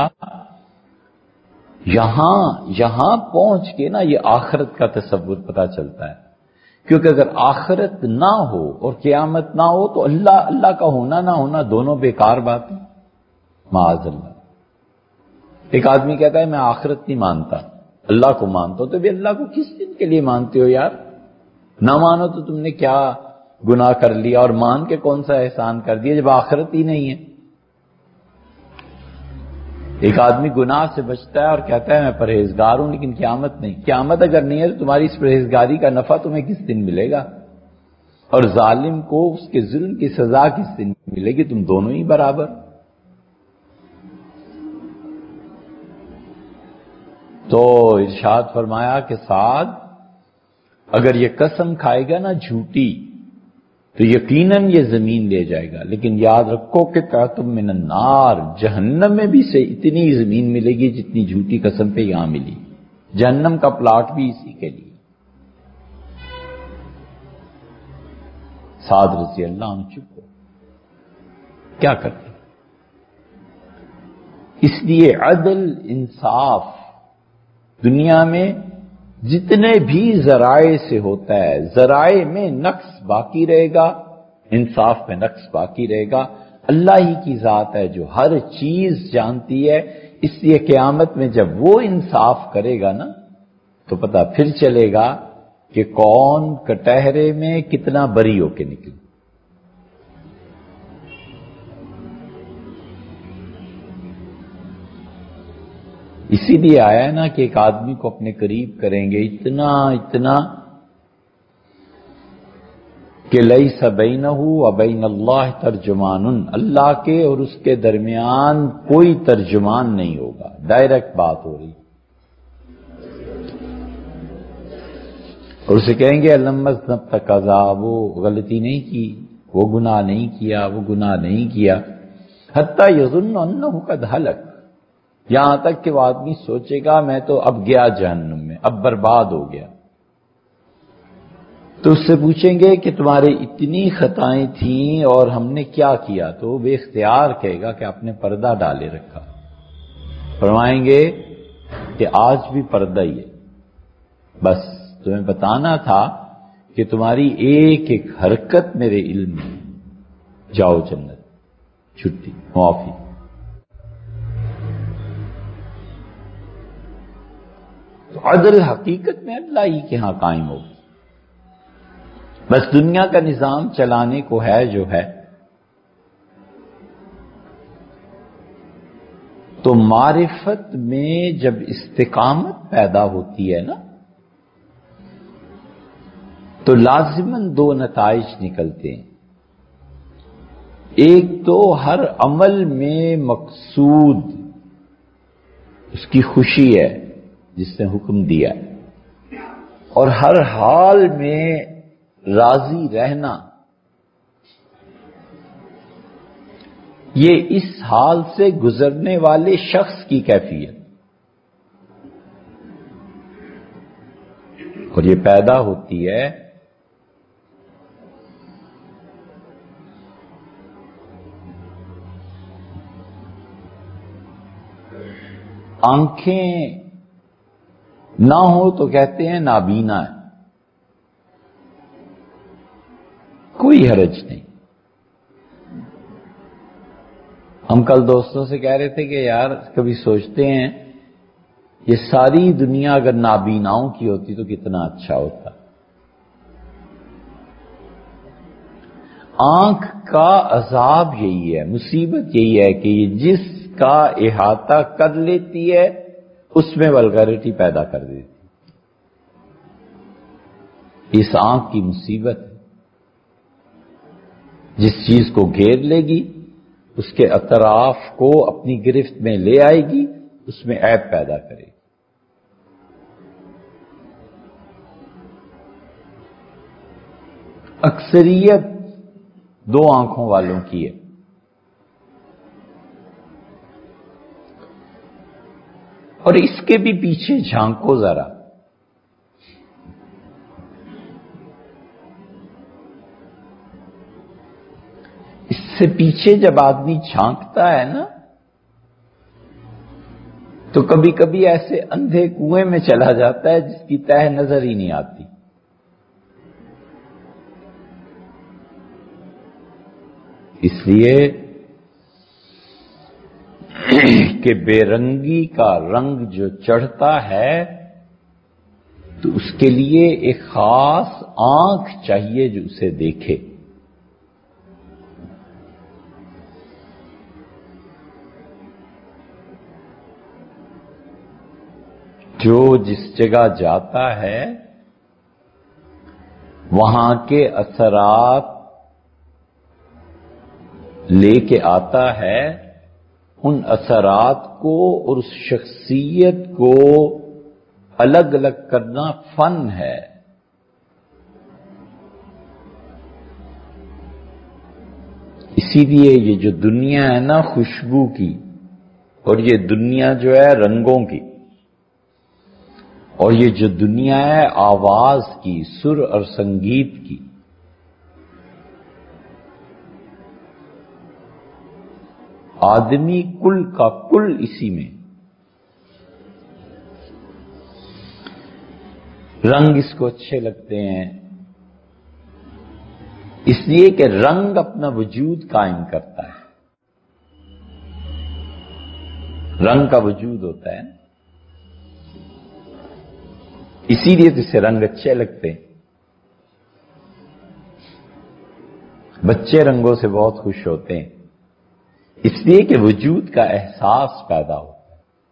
یہاں یہاں پہنچ کے نا یہ آخرت کا تصور پتہ چلتا ہے، کیونکہ اگر آخرت نہ ہو اور قیامت نہ ہو تو اللہ اللہ کا ہونا نہ ہونا دونوں بیکار بات ہے، معاذ اللہ۔ ایک آدمی کہتا ہے میں آخرت نہیں مانتا، اللہ کو مانتا ہوں، تو بھی اللہ کو کس دن کے لیے مانتے ہو یار؟ نہ مانو تو تم نے کیا گناہ کر لیا، اور مان کے کون سا احسان کر دیا جب آخرت ہی نہیں ہے؟ ایک آدمی گناہ سے بچتا ہے اور کہتا ہے میں پرہیزگار ہوں لیکن قیامت نہیں۔ قیامت اگر نہیں ہے تو تمہاری اس پرہیزگاری کا نفع تمہیں کس دن ملے گا؟ اور ظالم کو اس کے ظلم کی سزا کس دن ملے گی؟ تم دونوں ہی برابر۔ تو ارشاد فرمایا کہ سعد اگر یہ قسم کھائے گا نا جھوٹی تو یقیناً یہ زمین لے جائے گا، لیکن یاد رکھو کہ تعتم من النار، جہنم میں بھی سے اتنی زمین ملے گی جتنی جھوٹی قسم پہ یہاں ملی، جہنم کا پلاٹ بھی اسی کے لیے۔ سعد رضی اللہ عنہ چپ ہو، کیا کرتے؟ اس لیے عدل انصاف دنیا میں جتنے بھی ذرائع سے ہوتا ہے، ذرائع میں نقص باقی رہے گا، انصاف میں نقص باقی رہے گا۔ اللہ ہی کی ذات ہے جو ہر چیز جانتی ہے، اس لیے قیامت میں جب وہ انصاف کرے گا نا تو پتہ پھر چلے گا کہ کون کٹہرے میں کتنا بری ہو کے نکلے۔ اسی لیے آیا ہے نا کہ ایک آدمی کو اپنے قریب کریں گے اتنا اتنا کہ لیس بینہ و بین اللہ ترجمان، اللہ کے اور اس کے درمیان کوئی ترجمان نہیں ہوگا، ڈائریکٹ بات ہو رہی۔ اور اسے کہیں گے لم اذنب کذا، وہ غلطی نہیں کی، وہ گناہ نہیں کیا، وہ گناہ نہیں کیا، حتی یظن انہ قد ہلک، یہاں تک کہ وہ آدمی سوچے گا میں تو اب گیا جہنم میں، اب برباد ہو گیا۔ تو اس سے پوچھیں گے کہ تمہارے اتنی خطائیں تھیں اور ہم نے کیا کیا؟ تو وہ بے اختیار کہے گا کہ آپ نے پردہ ڈالے رکھا۔ فرمائیں گے کہ آج بھی پردہ ہی ہے، بس تمہیں بتانا تھا کہ تمہاری ایک ایک حرکت میرے علم میں، جاؤ جنت، چھٹی، معافی۔ تو عدل حقیقت میں اللہ ہی کے ہاں قائم ہوگا، بس دنیا کا نظام چلانے کو ہے جو ہے۔ تو معرفت میں جب استقامت پیدا ہوتی ہے نا تو لازماً دو نتائج نکلتے ہیں، ایک تو ہر عمل میں مقصود اس کی خوشی ہے جس نے حکم دیا، اور ہر حال میں راضی رہنا، یہ اس حال سے گزرنے والے شخص کی کیفیت، اور یہ پیدا ہوتی ہے آنکھیں نہ ہو تو کہتے ہیں نابینا ہے، کوئی حرج نہیں۔ ہم کل دوستوں سے کہہ رہے تھے کہ یار کبھی سوچتے ہیں یہ ساری دنیا اگر نابیناؤں کی ہوتی تو کتنا اچھا ہوتا۔ آنکھ کا عذاب یہی ہے، مصیبت یہی ہے کہ یہ جس کا احاطہ کر لیتی ہے اس میں ولگرٹی پیدا کر دیتی۔ اس آنکھ کی مصیبت ہے، جس چیز کو گھیر لے گی اس کے اطراف کو اپنی گرفت میں لے آئے گی، اس میں عیب پیدا کرے گی۔ اکثریت دو آنکھوں والوں کی ہے، اور اس کے بھی پیچھے جھانکو ذرا، اس سے پیچھے جب آدمی جھانکتا ہے نا تو کبھی کبھی ایسے اندھے کنویں میں چلا جاتا ہے جس کی تہ نظر ہی نہیں آتی۔ اس لیے کہ بے رنگی کا رنگ جو چڑھتا ہے تو اس کے لیے ایک خاص آنکھ چاہیے جو اسے دیکھے۔ جو جس جگہ جاتا ہے وہاں کے اثرات لے کے آتا ہے، ان اثرات کو اور اس شخصیت کو الگ الگ کرنا فن ہے۔ اسی لیے یہ جو دنیا ہے نا خوشبو کی، اور یہ دنیا جو ہے رنگوں کی، اور یہ جو دنیا ہے آواز کی، سر اور سنگیت کی، آدمی کل کا کل اسی میں۔ رنگ اس کو اچھے لگتے ہیں اس لیے کہ رنگ اپنا وجود قائم کرتا ہے، رنگ کا وجود ہوتا ہے، اسی لیے تو اسے رنگ اچھے لگتے ہیں۔ بچے رنگوں سے بہت خوش ہوتے ہیں اس لیے کہ وجود کا احساس پیدا ہوتا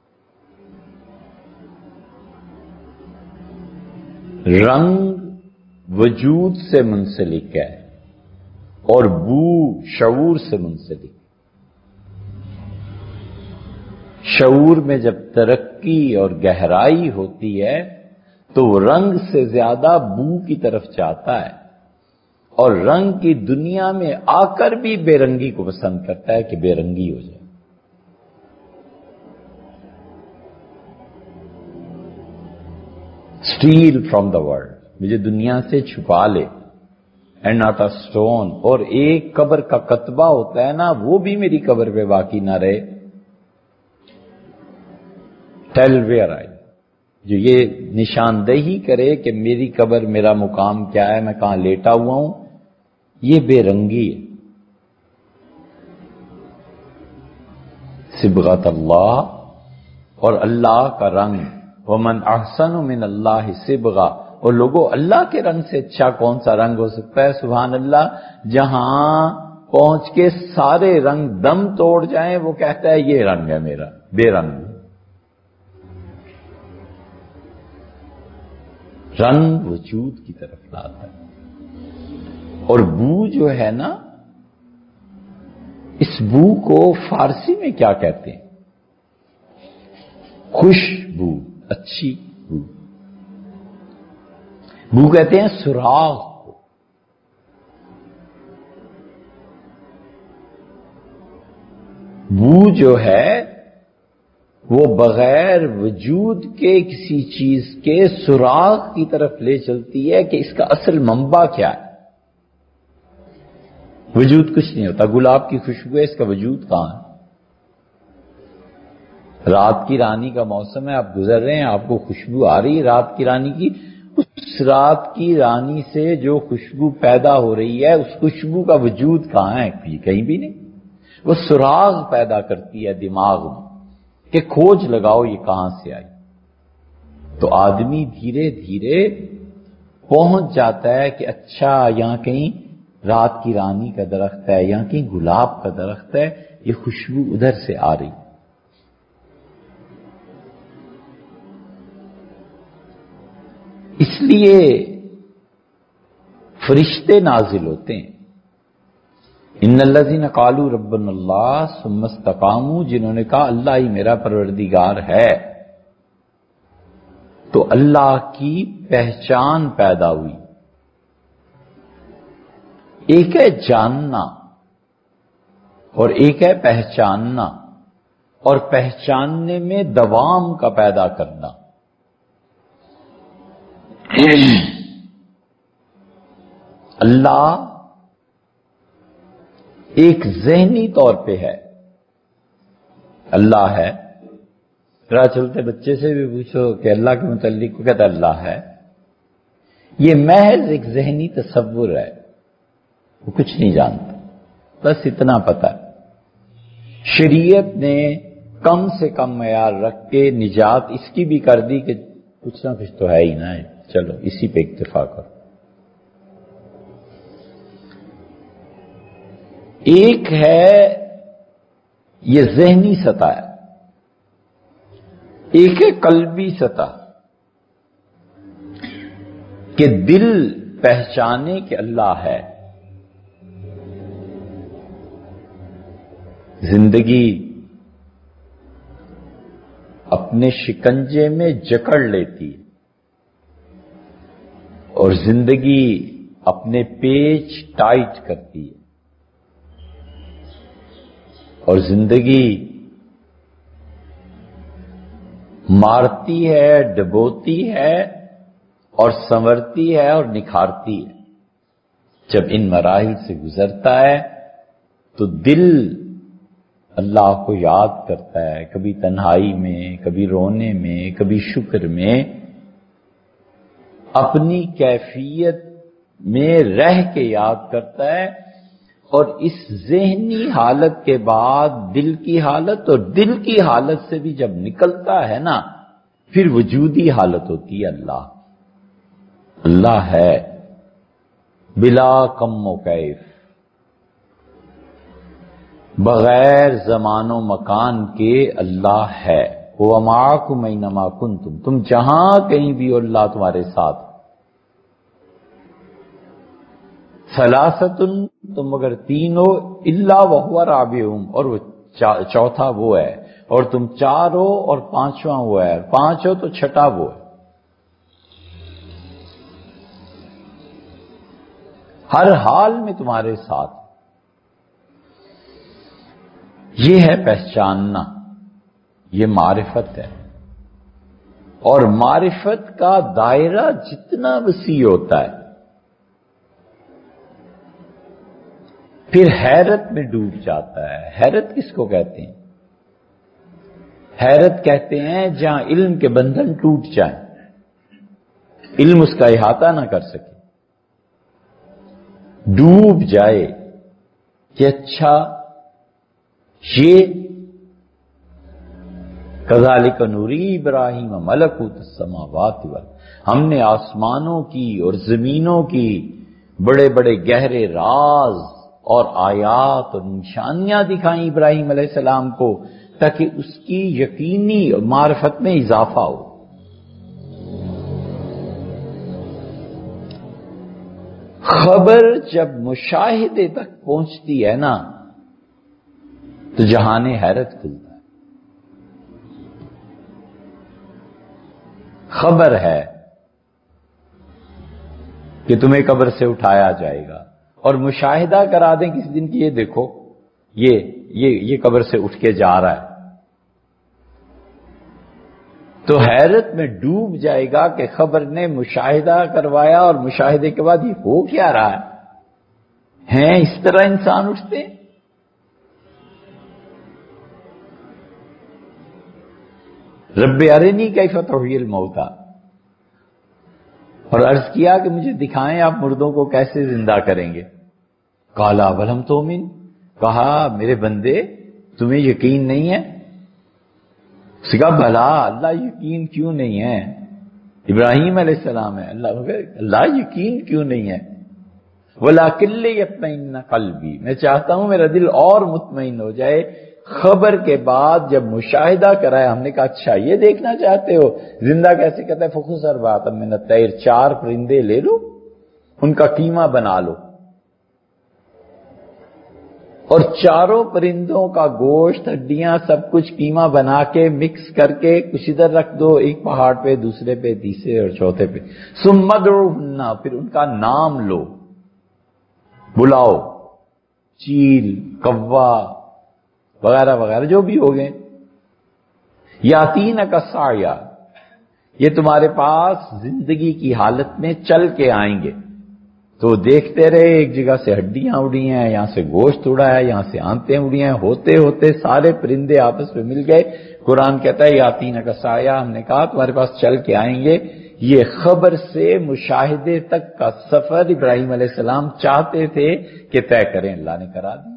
ہے۔ رنگ وجود سے منسلک ہے اور بو شعور سے منسلک۔ شعور میں جب ترقی اور گہرائی ہوتی ہے تو وہ رنگ سے زیادہ بو کی طرف جاتا ہے، اور رنگ کی دنیا میں آ کر بھی بے رنگی کو پسند کرتا ہے کہ بے رنگی ہو جائے۔ اسٹیل فرام دا ورلڈ، مجھے دنیا سے چھپا لے، اینڈ ناٹ اے اسٹون، اور ایک قبر کا کتبہ ہوتا ہے نا وہ بھی میری قبر پہ باقی نہ رہے۔ ٹیل ویئر آئی، جو یہ نشاندہی کرے کہ میری قبر میرا مقام کیا ہے، میں کہاں لیٹا ہوا ہوں، یہ بے رنگی ہے۔ صبغۃ اللہ، اور اللہ کا رنگ، ومن احسن من اللہ صبغہ، اور لوگوں اللہ کے رنگ سے اچھا کون سا رنگ ہو سکتا ہے؟ سبحان اللہ، جہاں پہنچ کے سارے رنگ دم توڑ جائیں وہ کہتا ہے یہ رنگ ہے میرا، بے رنگ۔ رنگ وجود کی طرف لاتا ہے، اور بو جو ہے نا، اس بو کو فارسی میں کیا کہتے ہیں؟ خوشبو، اچھی بو، بو کہتے ہیں سراغ کو۔ بو جو ہے وہ بغیر وجود کے کسی چیز کے سراغ کی طرف لے چلتی ہے کہ اس کا اصل منبع کیا ہے۔ وجود کچھ نہیں ہوتا، گلاب کی خوشبو ہے، اس کا وجود کہاں ہے؟ رات کی رانی کا موسم ہے، آپ گزر رہے ہیں، آپ کو خوشبو آ رہی ہے رات کی رانی کی، اس رات کی رانی سے جو خوشبو پیدا ہو رہی ہے اس خوشبو کا وجود کہاں ہے؟ کہیں بھی نہیں۔ وہ سراغ پیدا کرتی ہے دماغ میں کہ کھوج لگاؤ یہ کہاں سے آئی۔ تو آدمی دھیرے دھیرے پہنچ جاتا ہے کہ اچھا یہاں کہیں رات کی رانی کا درخت ہے، یہاں کہیں گلاب کا درخت ہے، یہ خوشبو ادھر سے آ رہی۔ اس لیے فرشتے نازل ہوتے ہیں. ان الذین قالوا ربنا اللہ ثم استقاموا، جنہوں نے کہا اللہ ہی میرا پروردگار ہے، تو اللہ کی پہچان پیدا ہوئی. ایک ہے جاننا اور ایک ہے پہچاننا، اور پہچاننے میں دوام کا پیدا کرنا. اللہ ایک ذہنی طور پہ ہے، اللہ ہے. ذرا چلتے بچے سے بھی پوچھو کہ اللہ کے متعلق کو کہتا ہے اللہ ہے. یہ محض ایک ذہنی تصور ہے، وہ کچھ نہیں جانتا، بس اتنا پتا ہے. شریعت نے کم سے کم معیار رکھ کے نجات اس کی بھی کر دی کہ کچھ نہ کچھ تو ہے ہی نا، چلو اسی پہ اکتفا کرو. ایک ہے یہ ذہنی سطح ہے، ایک ہے قلبی سطح کہ دل پہچانے کہ اللہ ہے. زندگی اپنے شکنجے میں جکڑ لیتی ہے اور زندگی اپنے پیچ ٹائٹ کرتی ہے، اور زندگی مارتی ہے، ڈبوتی ہے اور سنورتی ہے اور نکھارتی ہے. جب ان مراحل سے گزرتا ہے تو دل اللہ کو یاد کرتا ہے، کبھی تنہائی میں، کبھی رونے میں، کبھی شکر میں، اپنی کیفیت میں رہ کے یاد کرتا ہے. اور اس ذہنی حالت کے بعد دل کی حالت، اور دل کی حالت سے بھی جب نکلتا ہے نا، پھر وجودی حالت ہوتی ہے اللہ. اللہ ہے بلا کم و کیف، بغیر زمان و مکان کے اللہ ہے. وہ معکم اینما کنتم، تم جہاں کہیں بھی ہو اللہ تمہارے ساتھ. ثلاثۃ، تم اگر تین ہو، الا وہو رابعہم، اور وہ چوتھا وہ ہے، اور تم چار ہو اور پانچواں وہ ہے، پانچ ہو تو چھٹا وہ ہے. ہر حال میں تمہارے ساتھ. یہ ہے پہچاننا، یہ معرفت ہے. اور معرفت کا دائرہ جتنا وسیع ہوتا ہے پھر حیرت میں ڈوب جاتا ہے. حیرت کس کو کہتے ہیں؟ حیرت کہتے ہیں جہاں علم کے بندھن ٹوٹ جائیں، علم اس کا احاطہ نہ کر سکے، ڈوب جائے کہ اچھا یہ کذالک نوری ابراہیم ملکوت السماوات والارض، ہم نے آسمانوں کی اور زمینوں کی بڑے بڑے گہرے راز اور آیات اور نشانیاں دکھائیں ابراہیم علیہ السلام کو، تاکہ اس کی یقینی معرفت میں اضافہ ہو. خبر جب مشاہدے تک پہنچتی ہے نا تو جہان حیرت کھلتا ہے. خبر ہے کہ تمہیں قبر سے اٹھایا جائے گا، اور مشاہدہ کرا دیں کسی دن کی، یہ دیکھو یہ یہ یہ قبر سے اٹھ کے جا رہا ہے، تو حیرت میں ڈوب جائے گا کہ خبر نے مشاہدہ کروایا، اور مشاہدے کے بعد یہ ہو کیا رہا ہے. ہیں اس طرح انسان اٹھتے ہیں؟ رب ارنی کیف تحیی الموتیٰ، اور عرض کیا کہ مجھے دکھائیں آپ مردوں کو کیسے زندہ کریں گے. قال اولم تؤمن، کہا میرے بندے تمہیں یقین نہیں ہے؟ اس کا بھلا اللہ یقین کیوں نہیں ہے؟ ابراہیم علیہ السلام ہے، اللہ اللہ یقین کیوں نہیں ہے؟ وَلَٰكِن لِّيَطْمَئِنَّ قَلْبِي، میں چاہتا ہوں میرا دل اور مطمئن ہو جائے. خبر کے بعد جب مشاہدہ کرایا، ہم نے کہا اچھا یہ دیکھنا چاہتے ہو زندہ کیسے؟ کہتا ہے فخذ أربعة من الطير، چار پرندے لے لو ان کا قیمہ بنا لو، اور چاروں پرندوں کا گوشت، ہڈیاں، سب کچھ قیمہ بنا کے مکس کر کے کچھ ادھر رکھ دو، ایک پہاڑ پہ، دوسرے پہ، تیسرے اور چوتھے پہ، ثم ادعوہن، پھر ان کا نام لو، بلاؤ، چیل، کوا وغیرہ وغیرہ جو بھی ہو گئے، یاتینک سعیا، یہ تمہارے پاس زندگی کی حالت میں چل کے آئیں گے۔ تو دیکھتے رہے، ایک جگہ سے ہڈیاں اڑی ہیں، یہاں سے گوشت اڑا ہے، یہاں سے آنتیں اڑی ہیں، ہوتے ہوتے سارے پرندے آپس میں مل گئے۔ قرآن کہتا ہے یاتینک سعیا، ہم نے کہا تمہارے پاس چل کے آئیں گے۔ یہ خبر سے مشاہدے تک کا سفر ابراہیم علیہ السلام چاہتے تھے کہ طے کریں، اللہ نے کرا دی۔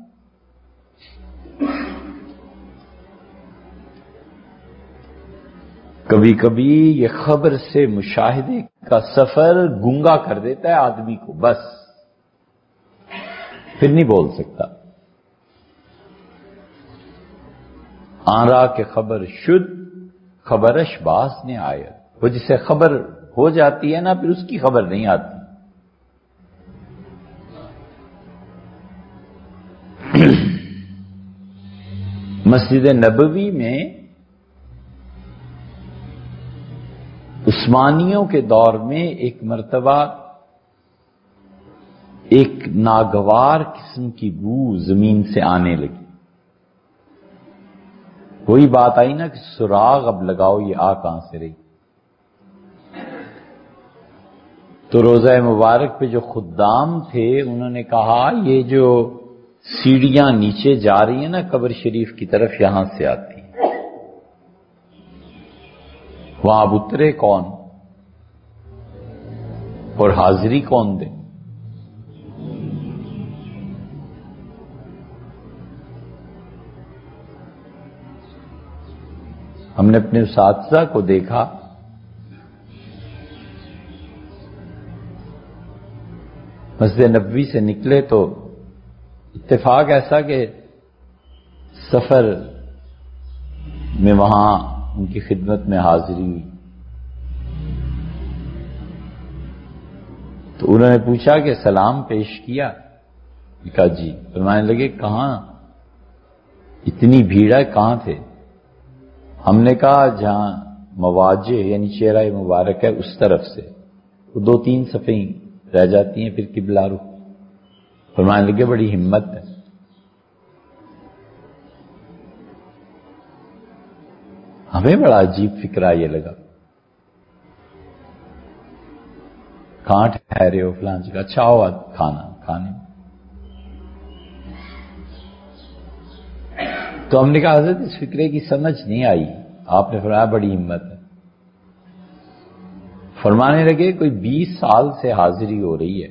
کبھی کبھی یہ خبر سے مشاہدے کا سفر گنگا کر دیتا ہے آدمی کو، بس پھر نہیں بول سکتا۔ آنرا کے خبر شد، خبرش باز نے آیت، وہ جسے خبر ہو جاتی ہے نا پھر اس کی خبر نہیں آتی۔ مسجد نبوی میں عثمانیوں کے دور میں ایک مرتبہ ایک ناگوار قسم کی بو زمین سے آنے لگی۔ وہی بات آئی نا کہ سراغ اب لگاؤ یہ آ کہاں سے رہی۔ تو روضہ مبارک پہ جو خدام تھے انہوں نے کہا یہ جو سیڑھیاں نیچے جا رہی ہیں نا قبر شریف کی طرف، یہاں سے آتی ہیں، وہاں اب اترے کون اور حاضری کون دے؟ ہم نے اپنے اساتذہ کو دیکھا، مسجد نبوی سے نکلے تو اتفاق ایسا کہ سفر میں وہاں ان کی خدمت میں حاضری ہوئی، تو انہوں نے پوچھا کہ سلام پیش کیا؟ کہا جی۔ فرمانے لگے کہاں اتنی بھیڑ ہے، کہاں تھے؟ ہم نے کہا جہاں مواجہ یعنی چہرہ مبارک ہے اس طرف سے، وہ دو تین صفیں رہ جاتی ہیں پھر قبلہ رخ۔ فرمانے لگے بڑی ہمت ہے۔ ہمیں بڑا عجیب فکرہ یہ لگا، کہاں ٹھہرے ہو؟ فلان جگہ۔ اچھا ہوا کھانا کھانے۔ تو ہم نے کہا حضرت اس فکرے کی سمجھ نہیں آئی، آپ نے فرمایا بڑی ہمت ہے۔ فرمانے لگے کوئی بیس سال سے حاضری ہو رہی ہے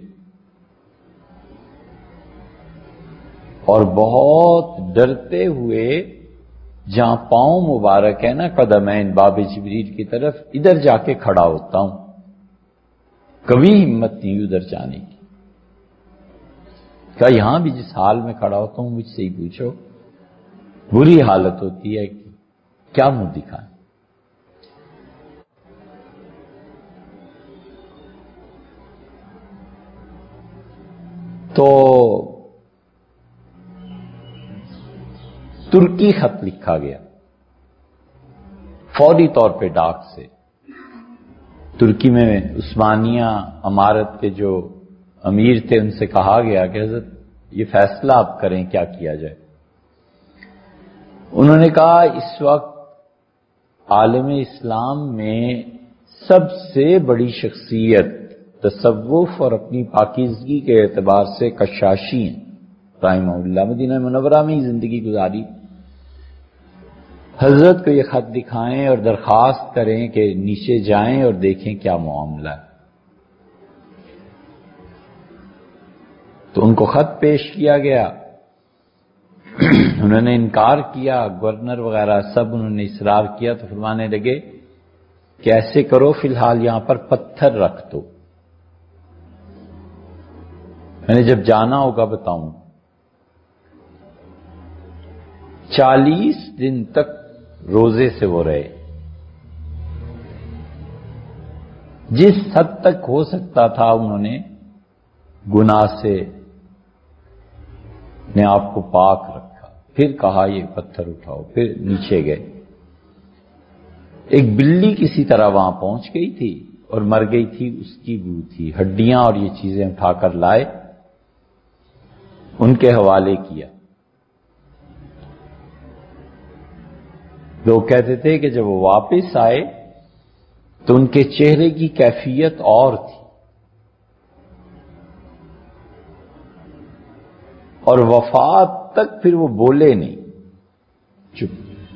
اور بہت ڈرتے ہوئے جہاں پاؤں مبارک ہے نا قدمین باب جبریل کی طرف، ادھر جا کے کھڑا ہوتا ہوں، کبھی ہمت نہیں ادھر جانے کی۔ کہا یہاں بھی جس حال میں کھڑا ہوتا ہوں مجھ سے ہی پوچھو، بری حالت ہوتی ہے کہ کیا منہ دکھائیں۔ تو ترکی خط لکھا گیا فوری طور پہ ڈاک سے۔ ترکی میں عثمانیہ امارت کے جو امیر تھے ان سے کہا گیا کہ حضرت یہ فیصلہ آپ کریں کیا کیا جائے۔ انہوں نے کہا اس وقت عالم اسلام میں سب سے بڑی شخصیت تصوف اور اپنی پاکیزگی کے اعتبار سے کشاشی ہیں رحمہ اللہ، مدینہ منورہ میں ہی زندگی گزاری۔ حضرت کو یہ خط دکھائیں اور درخواست کریں کہ نیچے جائیں اور دیکھیں کیا معاملہ ہے۔ تو ان کو خط پیش کیا گیا، انہوں نے انکار کیا، گورنر وغیرہ سب انہوں نے اصرار کیا، تو فرمانے لگے کہ ایسے کرو فی الحال یہاں پر پتھر رکھ دو، میں نے جب جانا ہوگا بتاؤں۔ چالیس دن تک روزے سے وہ رہے، جس حد تک ہو سکتا تھا انہوں نے گناہ سے نے آپ کو پاک رکھا، پھر کہا یہ پتھر اٹھاؤ، پھر نیچے گئے۔ ایک بلی کسی طرح وہاں پہنچ گئی تھی اور مر گئی تھی، اس کی بو تھی، ہڈیاں اور یہ چیزیں اٹھا کر لائے، ان کے حوالے کیا۔ لوگ کہتے تھے کہ جب وہ واپس آئے تو ان کے چہرے کی کیفیت اور تھی، اور وفات تک پھر وہ بولے نہیں، چپ۔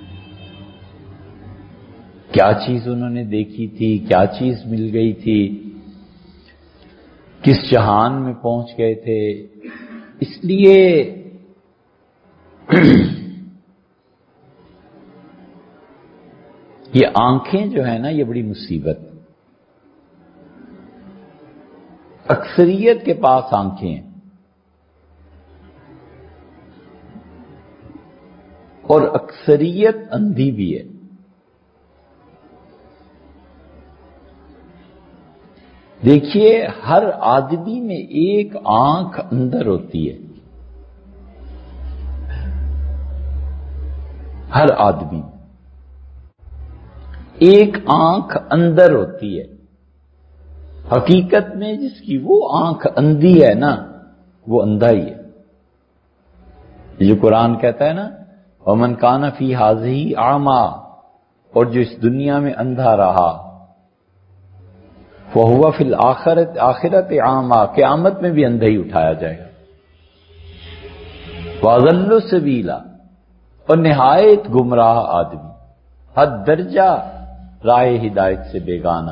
کیا چیز انہوں نے دیکھی تھی، کیا چیز مل گئی تھی، کس جہان میں پہنچ گئے تھے؟ اس لیے یہ آنکھیں جو ہیں نا، یہ بڑی مصیبت۔ اکثریت کے پاس آنکھیں ہیں، اور اکثریت اندھی بھی ہے۔ دیکھیے، ہر آدمی میں ایک آنکھ اندر ہوتی ہے، ہر آدمی ایک آنکھ اندر ہوتی ہے۔ حقیقت میں جس کی وہ آنکھ اندھی ہے نا، وہ اندھا ہی ہے۔ یہ جو قرآن کہتا ہے نا، وَمَنْ كَانَ فِي هَٰذِهِ أَعْمَىٰ، اور جو اس دنیا میں اندھا رہا، وَهُوَ فِي الْآخِرَةِ آخرت أَعْمَىٰ، قیامت میں بھی اندھا ہی اٹھایا جائے گا۔ وَأَضَلُّ سَبِيلًا، اور نہایت گمراہ آدمی، حد درجہ راہ ہدایت سے بیگانہ۔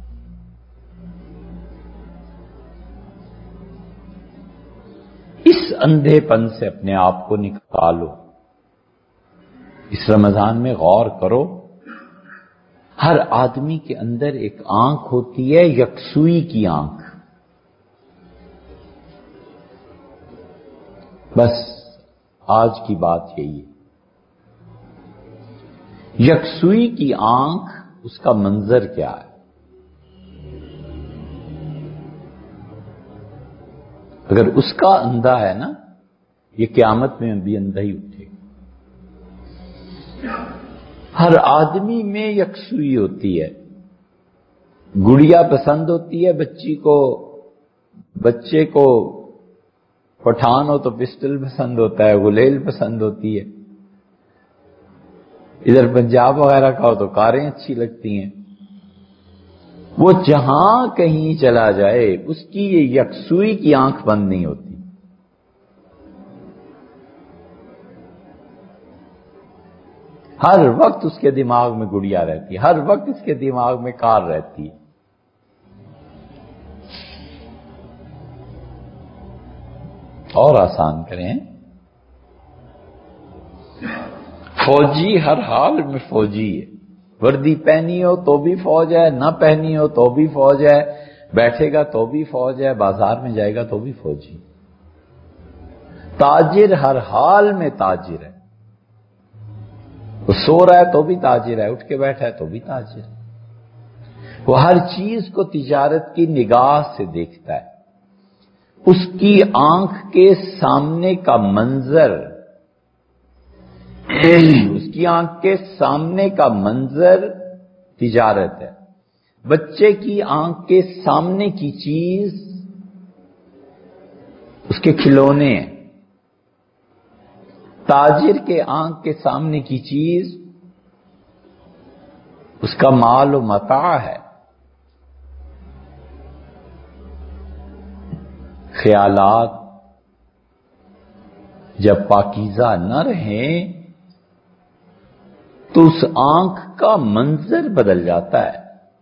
اس اندھے پن سے اپنے آپ کو نکالو۔ اس رمضان میں غور کرو، ہر آدمی کے اندر ایک آنکھ ہوتی ہے، یکسوئی کی آنکھ۔ بس آج کی بات یہی ہے، یکسوئی کی آنکھ، اس کا منظر کیا ہے؟ اگر اس کا اندھا ہے نا، یہ قیامت میں بھی اندھا ہی اٹھے گا۔ ہر آدمی میں یکسوئی ہوتی ہے۔ گڑیا پسند ہوتی ہے بچی کو، بچے کو پٹھان ہو تو پسٹل پسند ہوتا ہے، گلیل پسند ہوتی ہے، ادھر پنجاب وغیرہ کا ہو تو کاریں اچھی لگتی ہیں۔ وہ جہاں کہیں چلا جائے، اس کی یہ یکسوئی کی آنکھ بند نہیں ہوتی۔ ہر وقت اس کے دماغ میں گڑیا رہتی ہے، ہر وقت اس کے دماغ میں کار رہتی ہے۔ اور آسان کریں، فوجی ہر حال میں فوجی ہے، وردی پہنی ہو تو بھی فوج ہے، نہ پہنی ہو تو بھی فوج ہے، بیٹھے گا تو بھی فوج ہے، بازار میں جائے گا تو بھی فوجی۔ تاجر ہر حال میں تاجر ہے، وہ سو رہا ہے تو بھی تاجر ہے، اٹھ کے بیٹھا ہے تو بھی تاجر ہے۔ وہ ہر چیز کو تجارت کی نگاہ سے دیکھتا ہے۔ اس کی آنکھ کے سامنے کا منظر، اس کی آنکھ کے سامنے کا منظر تجارت ہے۔ بچے کی آنکھ کے سامنے کی چیز اس کے کھلونے ہیں۔ تاجر کے آنکھ کے سامنے کی چیز اس کا مال و متاع ہے۔ خیالات جب پاکیزہ نہ رہیں تو اس آنکھ کا منظر بدل جاتا ہے۔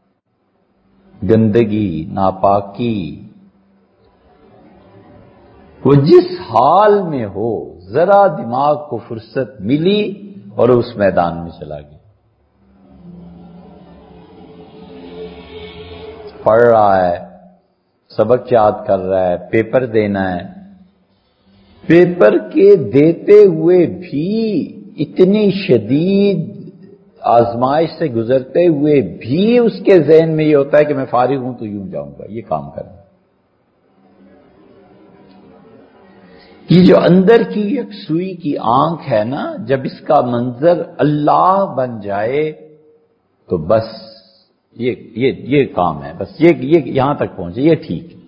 گندگی، ناپاکی، وہ جس حال میں ہو، ذرا دماغ کو فرصت ملی اور اس میدان میں چلا گیا۔ پڑھ رہا ہے، سبق یاد کر رہا ہے، پیپر دینا ہے، پیپر کے دیتے ہوئے بھی اتنی شدید آزمائش سے گزرتے ہوئے بھی اس کے ذہن میں یہ ہوتا ہے کہ میں فارغ ہوں تو یوں جاؤں گا، یہ کام کرنا۔ یہ جو اندر کی یکسوئی کی آنکھ ہے نا، جب اس کا منظر اللہ بن جائے تو بس یہ یہ یہ کام ہے، بس یہ یہ یہاں تک پہنچے، یہ ٹھیک ہے۔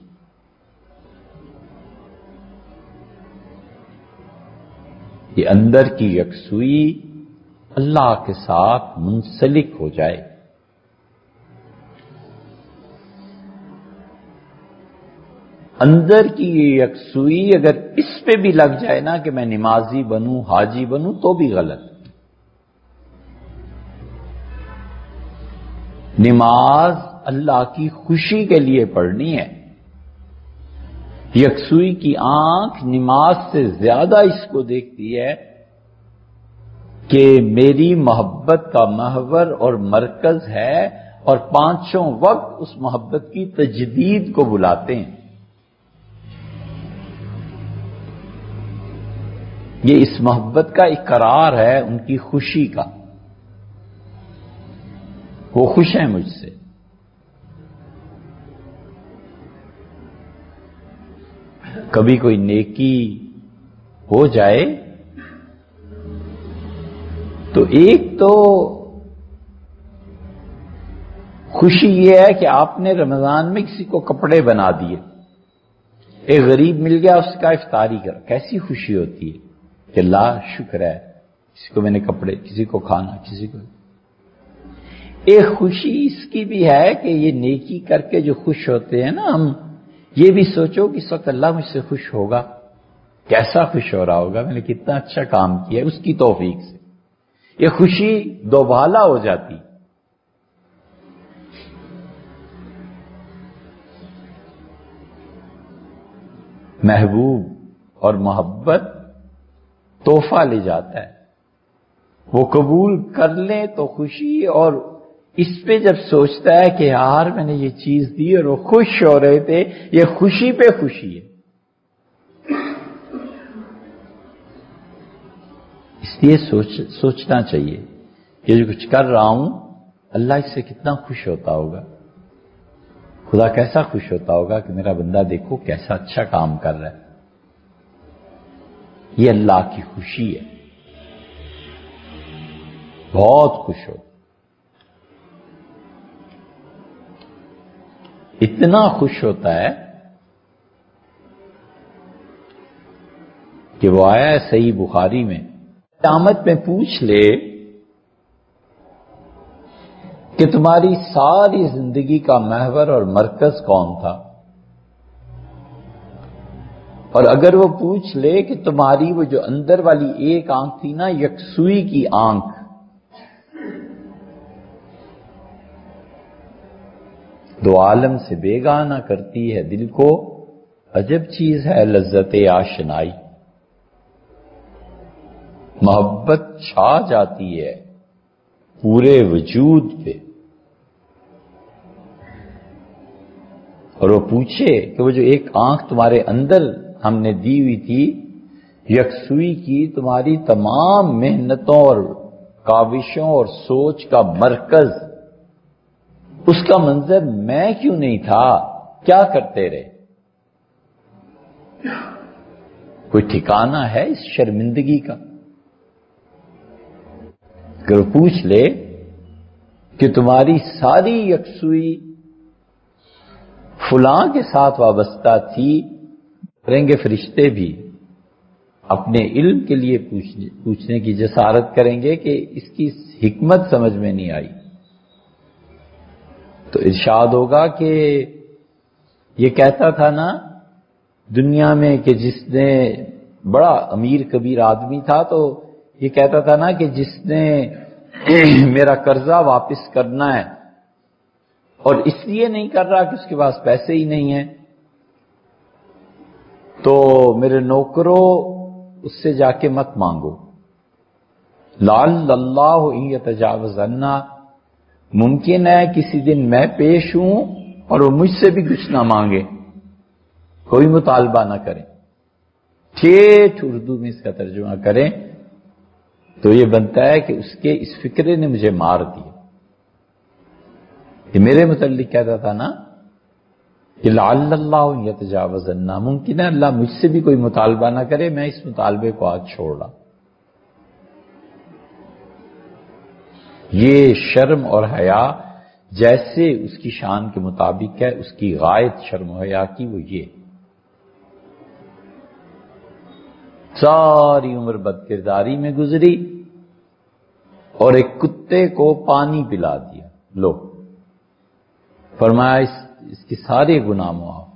یہ اندر کی یکسوئی اللہ کے ساتھ منسلک ہو جائے۔ اندر کی یہ یکسوئی اگر اس پہ بھی لگ جائے نا کہ میں نمازی بنوں، حاجی بنوں، تو بھی غلط۔ نماز اللہ کی خوشی کے لیے پڑھنی ہے۔ یکسوئی کی آنکھ نماز سے زیادہ اس کو دیکھتی ہے کہ میری محبت کا محور اور مرکز ہے، اور پانچوں وقت اس محبت کی تجدید کو بلاتے ہیں۔ یہ اس محبت کا اقرار ہے ان کی خوشی کا، وہ خوش ہیں مجھ سے۔ کبھی کوئی نیکی ہو جائے تو ایک تو خوشی یہ ہے کہ آپ نے رمضان میں کسی کو کپڑے بنا دیے، ایک غریب مل گیا، اس کا افطاری کر، کیسی خوشی ہوتی ہے کہ اللہ شکر ہے، کسی کو میں نے کپڑے، کسی کو کھانا، کسی کو۔ ایک خوشی اس کی بھی ہے کہ یہ نیکی کر کے جو خوش ہوتے ہیں نا ہم، یہ بھی سوچو کہ اس وقت اللہ مجھ سے خوش ہوگا، کیسا خوش ہو رہا ہوگا، میں نے کتنا اچھا کام کیا ہے اس کی توفیق سے۔ یہ خوشی دوبالا ہو جاتی۔ محبوب اور محبت تحفہ لے جاتا ہے، وہ قبول کر لیں تو خوشی، اور اس پہ جب سوچتا ہے کہ یار میں نے یہ چیز دی اور وہ خوش ہو رہے تھے، یہ خوشی پہ خوشی ہے۔ اس لیے سوچ سوچنا چاہیے کہ جو کچھ کر رہا ہوں اللہ اس سے کتنا خوش ہوتا ہوگا، خدا کیسا خوش ہوتا ہوگا کہ میرا بندہ دیکھو کیسا اچھا کام کر رہا ہے۔ یہ اللہ کی خوشی ہے، بہت خوش ہو، اتنا خوش ہوتا ہے کہ وہ آیا ہے صحیح بخاری میں، قیامت میں پوچھ لے کہ تمہاری ساری زندگی کا محور اور مرکز کون تھا، اور اگر وہ پوچھ لے کہ تمہاری وہ جو اندر والی ایک آنکھ تھی نا، یکسوئی کی آنکھ، دو عالم سے بیگانہ کرتی ہے دل کو، عجب چیز ہے لذت آشنائی۔ محبت چھا جاتی ہے پورے وجود پہ، اور وہ پوچھے کہ وہ جو ایک آنکھ تمہارے اندر ہم نے دی ہوئی تھی یکسوئی کی، تمہاری تمام محنتوں اور کاوشوں اور سوچ کا مرکز، اس کا منظر میں کیوں نہیں تھا، کیا کرتے رہے؟ کوئی ٹھکانہ ہے اس شرمندگی کا؟ اگر وہ پوچھ لے کہ تمہاری ساری یکسوئی فلاں کے ساتھ وابستہ تھی، کریں گے فرشتے بھی اپنے علم کے لیے پوچھنے کی جسارت کریں گے کہ اس کی حکمت سمجھ میں نہیں آئی، تو ارشاد ہوگا کہ یہ کہتا تھا نا دنیا میں کہ جس نے، بڑا امیر کبیر آدمی تھا، تو یہ کہتا تھا نا کہ جس نے میرا قرضہ واپس کرنا ہے اور اس لیے نہیں کر رہا کہ اس کے پاس پیسے ہی نہیں ہیں، تو میرے نوکروں اس سے جا کے مت مانگو، لعل اللہ ان یتجاوز عنا، ممکن ہے کسی دن میں پیش ہوں اور وہ مجھ سے بھی کچھ نہ مانگے، کوئی مطالبہ نہ کریں۔ ٹھیٹھ اردو میں اس کا ترجمہ کریں تو یہ بنتا ہے کہ اس کے اس فکرے نے مجھے مار دیا۔ یہ میرے متعلق کہتا تھا نا کہ لعل اللہ یتجاوز عنا، ممکن ہے اللہ مجھ سے بھی کوئی مطالبہ نہ کرے، میں اس مطالبے کو آج چھوڑ رہا۔ یہ شرم اور حیا جیسے اس کی شان کے مطابق ہے، اس کی غایت شرم و حیا کی وہ یہ، ساری عمر بد کرداری میں گزری اور ایک کتے کو پانی پلا دیا، لو فرمایا اس, اس کے سارے گناہ معاف۔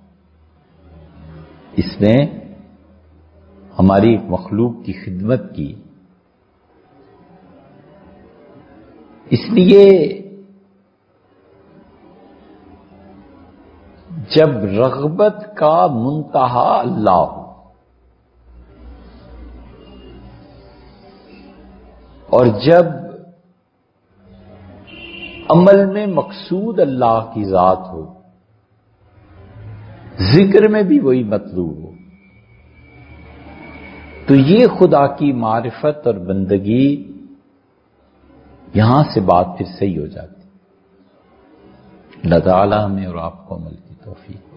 اس نے ہماری مخلوق کی خدمت کی، اس لیے جب رغبت کا منتہا اللہ ہو اور جب عمل میں مقصود اللہ کی ذات ہو، ذکر میں بھی وہی مطلوب ہو، تو یہ خدا کی معرفت اور بندگی، یہاں سے بات پھر صحیح ہو جاتی۔ اللہ تعالی ہمیں اور آپ کو عمل کی توفیق